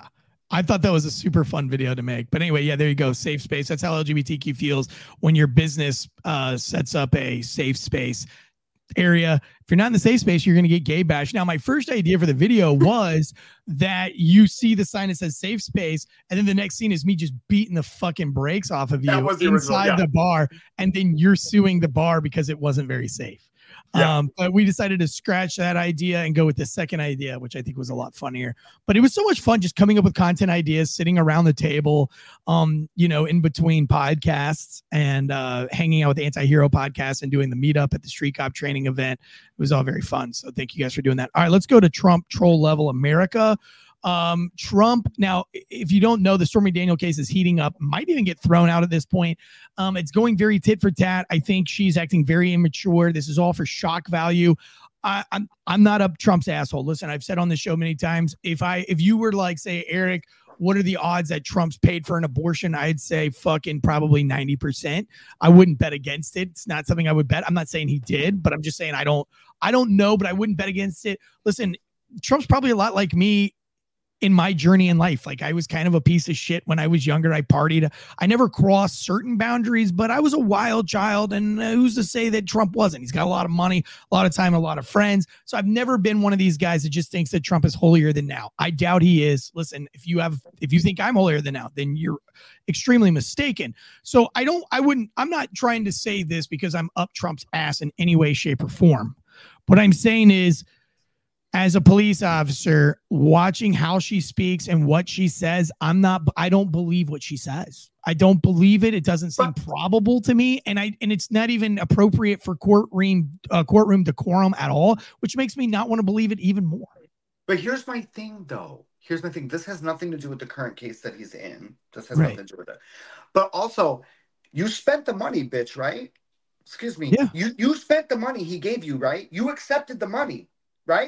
I thought that was a super fun video to make. But anyway, yeah, there you go. Safe space. That's how L G B T Q feels when your business uh, sets up a safe space area. If you're not in the safe space, you're going to get gay bashed. Now, my first idea for the video was that you see the sign that says safe space, and then the next scene is me just beating the fucking brakes off of you the inside original, yeah. the bar, and then you're suing the bar because it wasn't very safe. Yeah. Um, but we decided to scratch that idea and go with the second idea, which I think was a lot funnier. But it was so much fun just coming up with content ideas, sitting around the table, um, you know, in between podcasts and uh, hanging out with the Anti-Hero podcast and doing the meetup at the Street Cop training event. It was all very fun. So thank you guys for doing that. All right, let's go to Trump Troll Level America. Um, Trump, now, if you don't know, the Stormy Daniels case is heating up, might even get thrown out at this point. Um, it's going very tit for tat. I think she's acting very immature. This is all for shock value. I, I'm I'm not up Trump's asshole. Listen, I've said on the show many times, if I if you were to like say, Eric, what are the odds that Trump's paid for an abortion? I'd say fucking probably ninety percent. I wouldn't bet against it. It's not something I would bet. I'm not saying he did, but I'm just saying I don't I don't know, but I wouldn't bet against it. Listen, Trump's probably a lot like me in my journey in life. Like I was kind of a piece of shit when I was younger. I partied. I never crossed certain boundaries, but I was a wild child. And who's to say that Trump wasn't? He's got a lot of money, a lot of time, a lot of friends. So I've never been one of these guys that just thinks that Trump is holier than now. I doubt he is. Listen, if you have, if you think I'm holier than now, then you're extremely mistaken. So I don't, I wouldn't, I'm not trying to say this because I'm up Trump's ass in any way, shape, or form. What I'm saying is, as a police officer, watching how she speaks and what she says, I'm not, I don't believe what she says. I don't believe it. It doesn't seem probable to me. And I, and it's not even appropriate for courtroom, uh, courtroom decorum at all, which makes me not want to believe it even more. But here's my thing though. Here's my thing. This has nothing to do with the current case that he's in. This has Right. nothing to do with it. But also, you spent the money, bitch, right? Excuse me. Yeah. You, you spent the money he gave you, right? You accepted the money, right?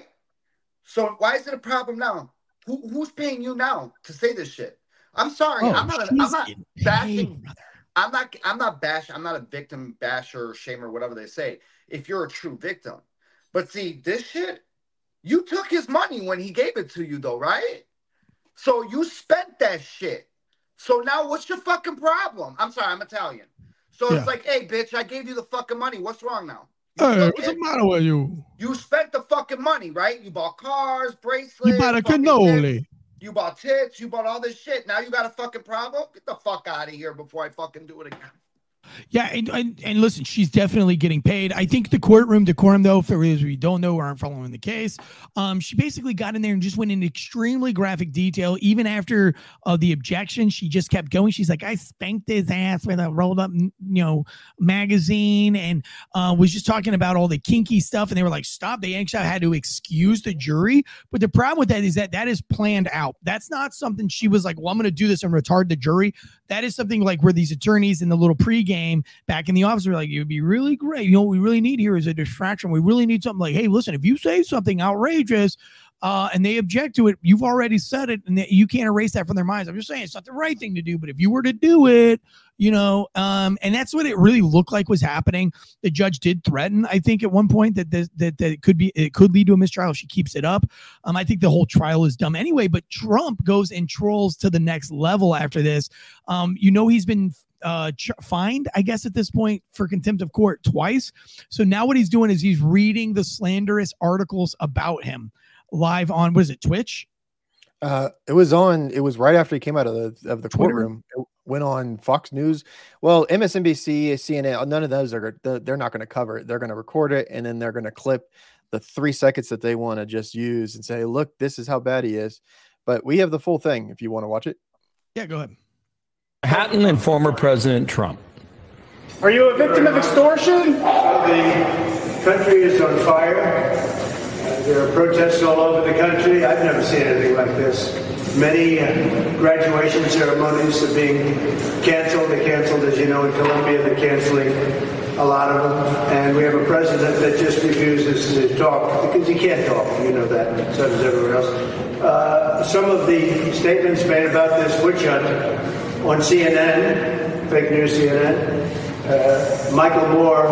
So why is it a problem now? Who who's paying you now to say this shit? I'm sorry. Oh, I'm not. she's I'm not getting bashing. paid, brother. I'm not. I'm not bash. I'm not a victim basher, shamer, whatever they say. If you're a true victim, but see this shit, you took his money when he gave it to you, though, right? So you spent that shit. So now what's your fucking problem? I'm sorry. I'm Italian. So Yeah. it's like, hey, bitch, I gave you the fucking money. What's wrong now? Hey, Look what's at- the matter with you? You spent the fucking money, right? You bought cars, bracelets. You bought a fucking cannoli. tits. You bought tits. You bought all this shit. Now you got a fucking problem? Get the fuck out of here before I fucking do it again. Yeah, and, and and listen, she's definitely getting paid. I think the courtroom decorum, though, for those of you who don't know or aren't following the case, um, she basically got in there and just went into extremely graphic detail. Even after uh, the objection, she just kept going. She's like, I spanked his ass with a rolled up, you know, magazine, and uh, was just talking about all the kinky stuff. And they were like, stop. They actually had to excuse the jury. But the problem with that is that that is planned out. That's not something she was like, well, I'm going to do this and retard the jury. That is something like where these attorneys in the little pregame back in the office were like, it would be really great. You know, what we really need here is a distraction. We really need something like, hey, listen, if you say something outrageous uh, and they object to it, you've already said it and that you can't erase that from their minds. I'm just saying it's not the right thing to do, but if you were to do it, you know, um, and that's what it really looked like was happening. The judge did threaten, I think, at one point that that that, that it could be it could lead to a mistrial if she keeps it up. Um, I think the whole trial is dumb anyway. But Trump goes and trolls to the next level after this. Um, you know, he's been uh ch- fined, I guess, at this point for contempt of court twice. So now what he's doing is he's reading the slanderous articles about him live on, what is it, Twitch? Uh, it was on. It was right after he came out of the of the Twitter. courtroom. It went on Fox News. Well, M S N B C, C N N. None of those are. They're not going to cover it. They're going to record it, and then they're going to clip the three seconds that they want to just use and say, "Look, this is how bad he is." But we have the full thing if you want to watch it. Yeah, go ahead. Hatton and former President Trump. Are you a victim of extortion? The country is on fire. There are protests all over the country. I've never seen anything like this. Many uh, graduation ceremonies are being canceled. They're canceled, as you know, in Colombia. They're canceling a lot of them. And we have a president that just refuses to talk because he can't talk. You know that. So does everyone else. Uh, some of the statements made about this witch hunt on C N N, fake news C N N, uh, Michael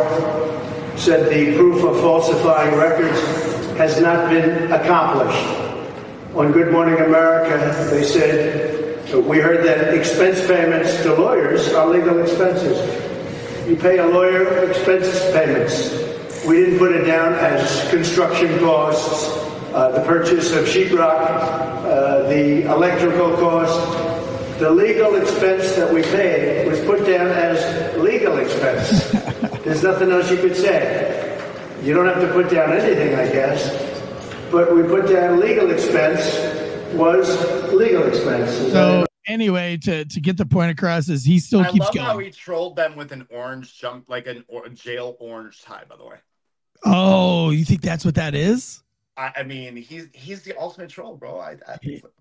Moore said the proof of falsifying records has not been accomplished. on Good Morning America, they said, we heard that expense payments to lawyers are legal expenses. You pay a lawyer expense payments. We didn't put it down as construction costs, uh, the purchase of sheetrock, uh, the electrical cost. The legal expense that we paid was put down as legal expense. There's nothing else you could say. You don't have to put down anything, I guess. But we put down legal expense was legal expense. So anyway, to, to get the point across is he still I keeps love going. how he trolled them with an orange jump, like an or- jail orange tie, by the way. Oh, you think that's what that is? I, I mean, he's he's the ultimate troll, bro. I, I think so.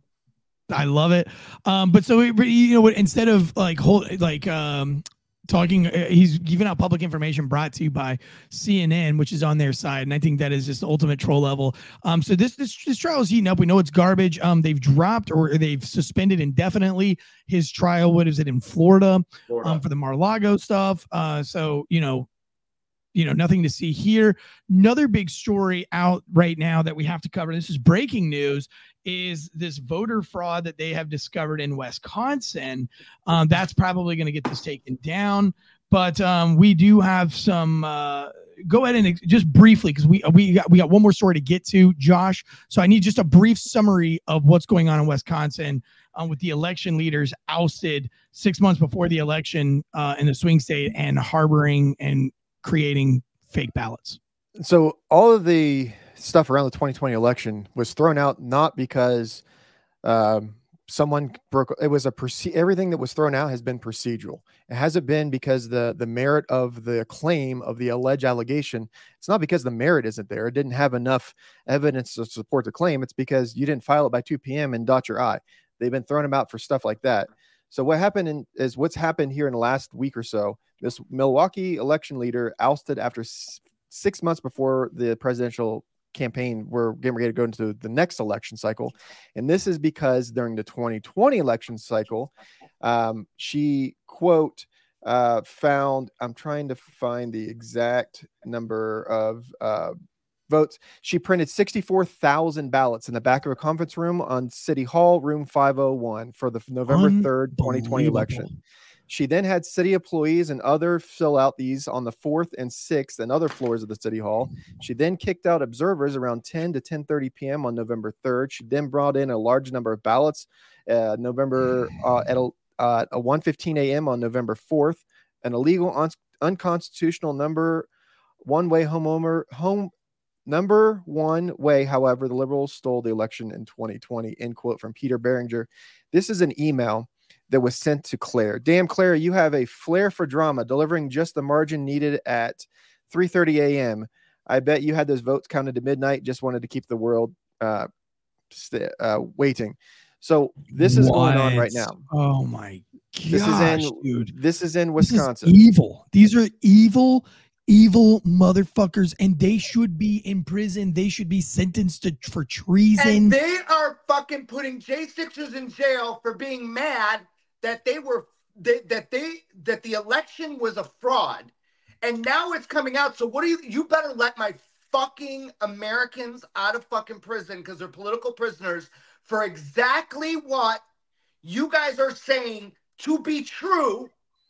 I love it. Um, but so, you know what, instead of like, hold, like, um, talking, uh, he's giving out public information brought to you by C N N, which is on their side. And I think that is just the ultimate troll level. Um, so this, this, this trial is heating up. We know it's garbage. Um, they've dropped or they've suspended indefinitely his trial. What is it in Florida, Florida. Um, for the Mar-a-Lago stuff. Uh, so, you know, you know, nothing to see here. Another big story out right now that we have to cover. This is breaking news. Is this voter fraud that they have discovered in Wisconsin. Um, that's probably going to get this taken down. But um, we do have some. Uh, go ahead and ex- just briefly, because we we got we got one more story to get to, Josh. So I need just a brief summary of what's going on in Wisconsin um, with the election leaders ousted six months before the election uh, in the swing state and harboring and creating fake ballots. So all of the stuff around the twenty twenty election was thrown out not because um, someone broke. It was a proce- everything that was thrown out has been procedural. It hasn't been because the the merit of the claim of the alleged allegation. It's not because the merit isn't there. It didn't have enough evidence to support the claim. It's because you didn't file it by two p.m. and dot your I. They've been throwing them out for stuff like that. So what happened in, is what's happened here in the last week or so. This Milwaukee election leader ousted after s- six months before the presidential campaign. We're getting ready to go into the next election cycle. And this is because during the twenty twenty election cycle, um, she, quote, uh, found, I'm trying to find the exact number of uh, votes. She printed sixty-four thousand ballots in the back of a conference room on City Hall, room five oh one for the November third, twenty twenty election. She then had city employees and other fill out these on the fourth and sixth and other floors of the city hall. She then kicked out observers around ten to ten thirty p.m. on November third. She then brought in a large number of ballots uh, November uh, at a, uh, a one fifteen a.m. on November fourth. An illegal, un- unconstitutional number one way homeowner home number one way. However, the Liberals stole the election in twenty twenty. End quote from Peter Beringer. This is an email that was sent to Claire. Damn, Claire, you have a flair for drama, delivering just the margin needed at three thirty a.m. I bet you had those votes counted to midnight, just wanted to keep the world uh, st- uh, waiting. So this is what? going on right now. Oh, my gosh, this is in, dude. This is in Wisconsin. This is evil. These are evil, evil motherfuckers, and they should be in prison. They should be sentenced to for treason. And they are fucking putting J sixers in jail for being mad that they were they, that they that the election was a fraud, and now it's coming out. So what do you? You better let my fucking Americans out of fucking prison because they're political prisoners for exactly what you guys are saying to be true.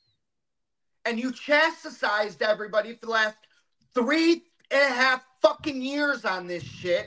And you chastised everybody for the last three and a half fucking years on this shit.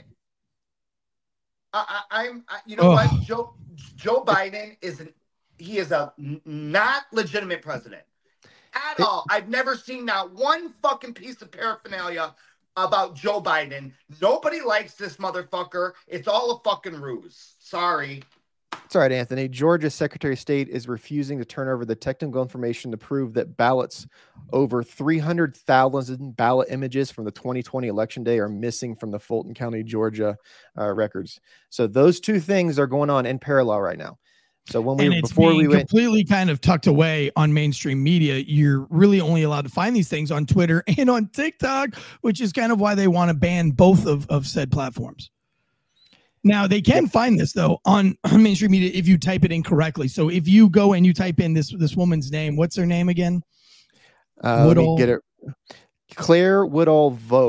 I, I, I'm, I, you know Ugh. what? Joe Joe Biden is an he is a n- not legitimate president at all. I've never seen not one fucking piece of paraphernalia about Joe Biden. Nobody likes this motherfucker. It's all a fucking ruse. Sorry. It's all right, Anthony. Georgia's Secretary of State is refusing to turn over the technical information to prove that ballots over three hundred thousand ballot images from the twenty twenty election day are missing from the Fulton County, Georgia uh, records. So those two things are going on in parallel right now. So when we and it's before being we went completely kind of tucked away on mainstream media, you're really only allowed to find these things on Twitter and on TikTok, which is kind of why they want to ban both of, of said platforms. Now they can find this though on mainstream media if you type it in correctly. So if you go and you type in this this woman's name, what's her name again? Uh, let me get it. Claire Woodall Vogue.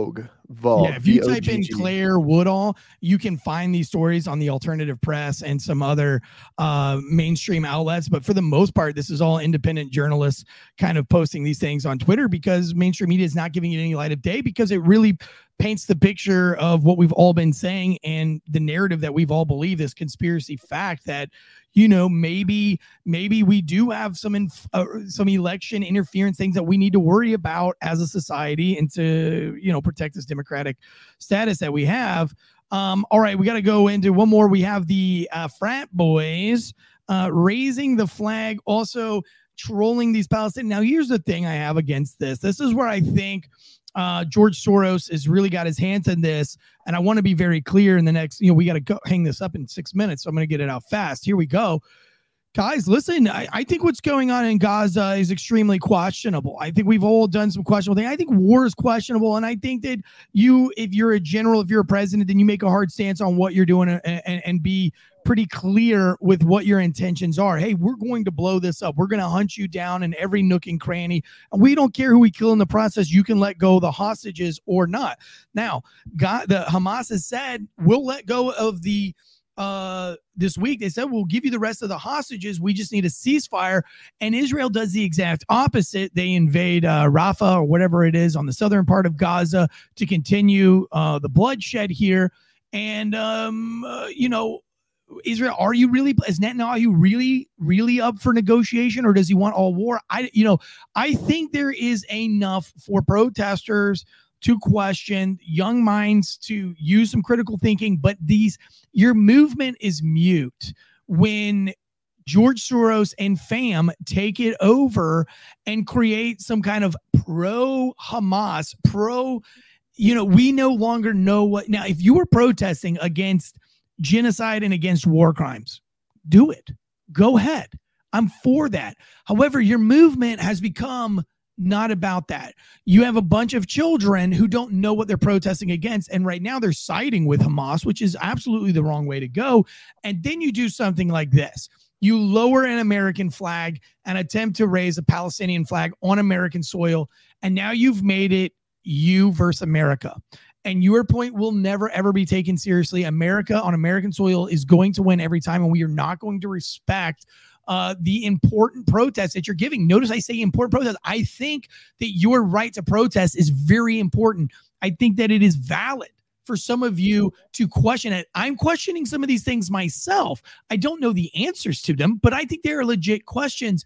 Vault. Yeah, if you V O type G in G. Claire Woodall, you can find these stories on the alternative press and some other uh, mainstream outlets. But for the most part, this is all independent journalists kind of posting these things on Twitter because mainstream media is not giving it any light of day because it really paints the picture of what we've all been saying and the narrative that we've all believed, this conspiracy fact that, you know, maybe maybe we do have some inf- uh, some election interference things that we need to worry about as a society and to, you know, protect this democratic status that we have. Um, all right, we got to go into one more. We have the uh, frat boys uh, raising the flag, also trolling these Palestinians. Now, here's the thing I have against this. This is where I think uh, George Soros has really got his hands in this. And I want to be very clear in the next, you know, we got to go hang this up in six minutes. So I'm going to get it out fast. Here we go. Guys, listen, I, I think what's going on in Gaza is extremely questionable. I think we've all done some questionable things. I think war is questionable. And I think that you, if you're a general, if you're a president, then you make a hard stance on what you're doing and, and, and be pretty clear with what your intentions are. Hey, we're going to blow this up. We're going to hunt you down in every nook and cranny. And we don't care who we kill in the process. You can let go of the hostages or not. Now, God, the Hamas has said, we'll let go of the Uh, this week. They said, we'll give you the rest of the hostages. We just need a ceasefire. And Israel does the exact opposite. They invade uh, Rafah or whatever it is on the southern part of Gaza to continue uh, the bloodshed here. And, um, uh, you know, Israel, are you really, is Netanyahu really, really up for negotiation, or does he want all war? I, you know, I think there is enough for protesters to question, young minds to use some critical thinking, but these, your movement is mute when George Soros and fam take it over and create some kind of pro-Hamas, pro, you know, we no longer know what. Now, if you were protesting against genocide and against war crimes, do it. Go ahead. I'm for that. However, your movement has become not about that. You have a bunch of children who don't know what they're protesting against. And right now they're siding with Hamas, which is absolutely the wrong way to go. And then you do something like this. You lower an American flag and attempt to raise a Palestinian flag on American soil. And now you've made it you versus America. And your point will never, ever be taken seriously. America on American soil is going to win every time. And we are not going to respect Uh, the important protests that you're giving. Notice I say important protests. I think that your right to protest is very important. I think that it is valid for some of you to question it. I'm questioning some of these things myself. I don't know the answers to them, but I think they are legit questions.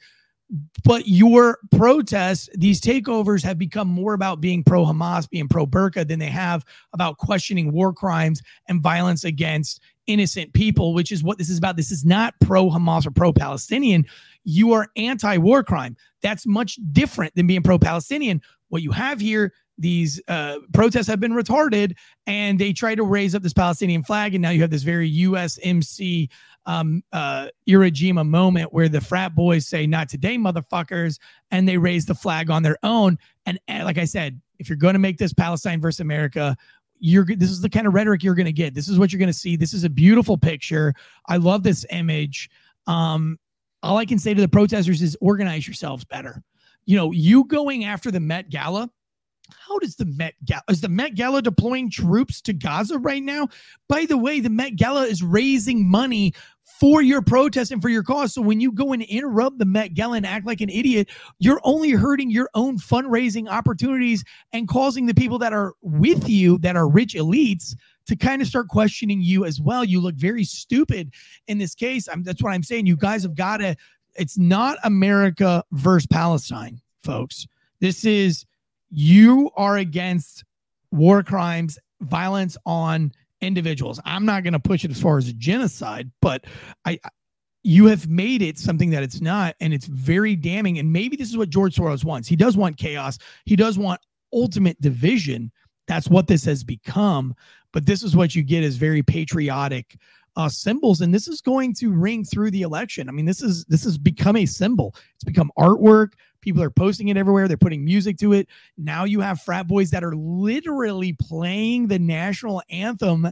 But your protests, these takeovers have become more about being pro-Hamas, being pro-Burqa than they have about questioning war crimes and violence against innocent people, which is what this is about. This is not pro-Hamas or pro-Palestinian. You are anti-war crime. That's much different than being pro-Palestinian. What you have here, these uh, protests have been retarded, and they try to raise up this Palestinian flag, and now you have this very U S M C um, uh, Iwo Jima moment where the frat boys say, not today, motherfuckers, and they raise the flag on their own. And, and like I said, if you're going to make this Palestine versus America, You're, this is the kind of rhetoric you're going to get. This is what you're going to see. This is a beautiful picture. I love this image. Um, all I can say to the protesters is organize yourselves better. You know, you going after the Met Gala. How does the Met Gala, is the Met Gala deploying troops to Gaza right now? By the way, the Met Gala is raising money for your protest and for your cause. So when you go and interrupt the Met Gala and act like an idiot, you're only hurting your own fundraising opportunities and causing the people that are with you, that are rich elites, to kind of start questioning you as well. You look very stupid in this case. I'm, that's what I'm saying. You guys have got to, it's not America versus Palestine, folks. This is, you are against war crimes, violence on individuals. I'm not going to push it as far as a genocide, but I, you have made it something that it's not, and it's very damning. And maybe this is what George Soros wants. He does want chaos. He does want ultimate division. That's what this has become. But this is what you get as very patriotic uh, symbols, and this is going to ring through the election. I mean, this is this has become a symbol. It's become artwork. People are posting it everywhere. They're putting music to it. Now you have frat boys that are literally playing the national anthem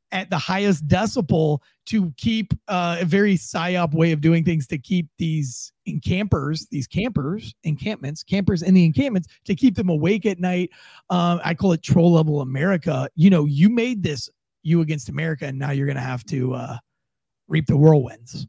at the highest decibel to keep uh, a very psyop way of doing things to keep these encampers, these campers, encampments, campers in the encampments to keep them awake at night. Uh, I call it troll level America. You know, you made this you against America, and now you're going to have to uh, reap the whirlwinds.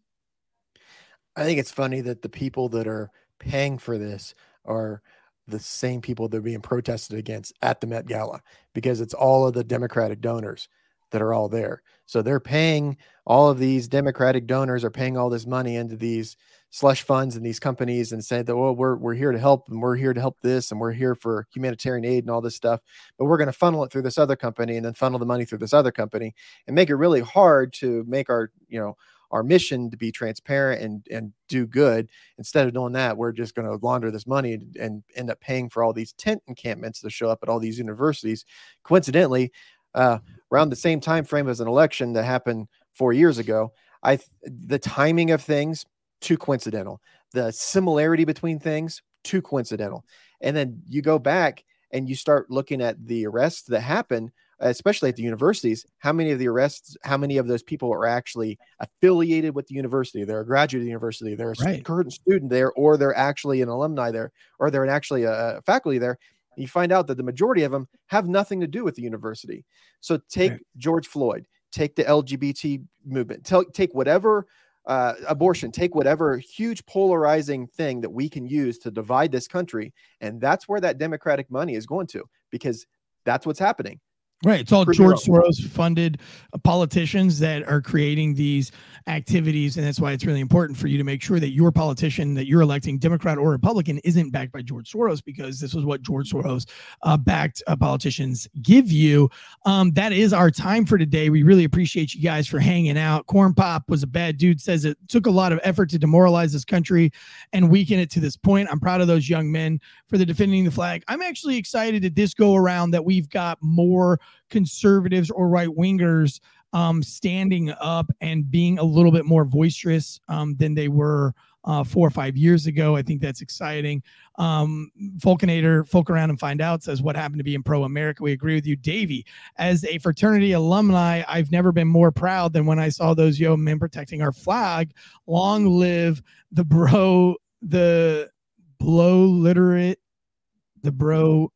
I think it's funny that the people that are paying for this are the same people that are being protested against at the Met Gala, because it's all of the Democratic donors that are all there. So they're paying, all of these Democratic donors are paying all this money into these slush funds and these companies and say that, well, we're, we're here to help, and we're here to help this, and we're here for humanitarian aid and all this stuff, but we're going to funnel it through this other company and then funnel the money through this other company and make it really hard to make our, you know, our mission to be transparent and, and do good. Instead of doing that, we're just going to launder this money and, and end up paying for all these tent encampments to show up at all these universities. Coincidentally, uh, around the same time frame as an election that happened four years ago, I the timing of things, too coincidental. The similarity between things, too coincidental. And then you go back and you start looking at the arrests that happen, especially at the universities. How many of the arrests, how many of those people are actually affiliated with the university? They're a graduate of the university, they're a Right. current student there, or they're actually an alumni there, or they're actually a faculty there. You find out that the majority of them have nothing to do with the university. So take Right. George Floyd, take the L G B T movement, tell, take whatever uh, abortion, take whatever huge polarizing thing that we can use to divide this country. And that's where that Democratic money is going to, because that's what's happening. Right. It's all Prove George your own. Soros funded uh, politicians that are creating these activities. And that's why it's really important for you to make sure that your politician that you're electing, Democrat or Republican, isn't backed by George Soros, because this is what George Soros uh, backed uh, politicians give you. Um, that is our time for today. We really appreciate you guys for hanging out. Corn Pop was a bad dude, says it took a lot of effort to demoralize this country and weaken it to this point. I'm proud of those young men for the defending the flag. I'm actually excited at this go around that we've got more conservatives or right wingers um, standing up and being a little bit more boisterous um, than they were uh, four or five years ago. I think that's exciting. Um, Fulcanator, Folk Around and Find Out says, what happened to being pro-America? We agree with you. Davey, as a fraternity alumni, I've never been more proud than when I saw those young men protecting our flag. Long live the bro, the blow literate, the bro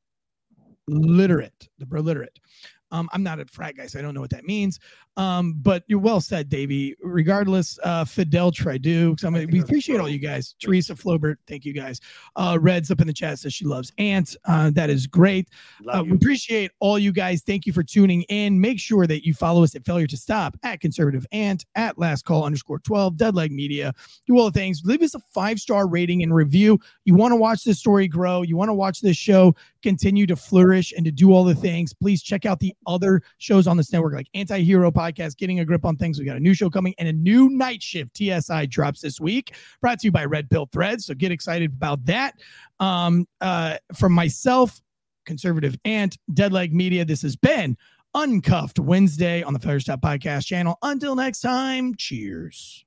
literate, the bro literate. Um, I'm not a frat guy, so I don't know what that means. Um, but you're well said, Davey. Regardless, uh, Fidel Tridu, I mean, we appreciate all you guys. Teresa Flobert, thank you guys. Uh, Red's up in the chat, says she loves Ant. Uh, that is great. Uh, we appreciate all you guys. Thank you for tuning in. Make sure that you follow us at Failure to Stop, at Conservative Ant, at Last Call underscore twelve, Deadleg Media. Do all the things. Leave us a five-star rating and review. You want to watch this story grow. You want to watch this show continue to flourish and to do all the things. Please check out the other shows on this network, like Anti-Hero Podcast, Getting a Grip on Things. We got a new show coming, and a new night shift T S I drops this week, brought to you by Red Pill Threads. So get excited about that. Um, uh, from myself, Conservative Ant, Deadleg Media, this has been Uncuffed Wednesday on the Failure to Stop Podcast channel. Until next time, cheers.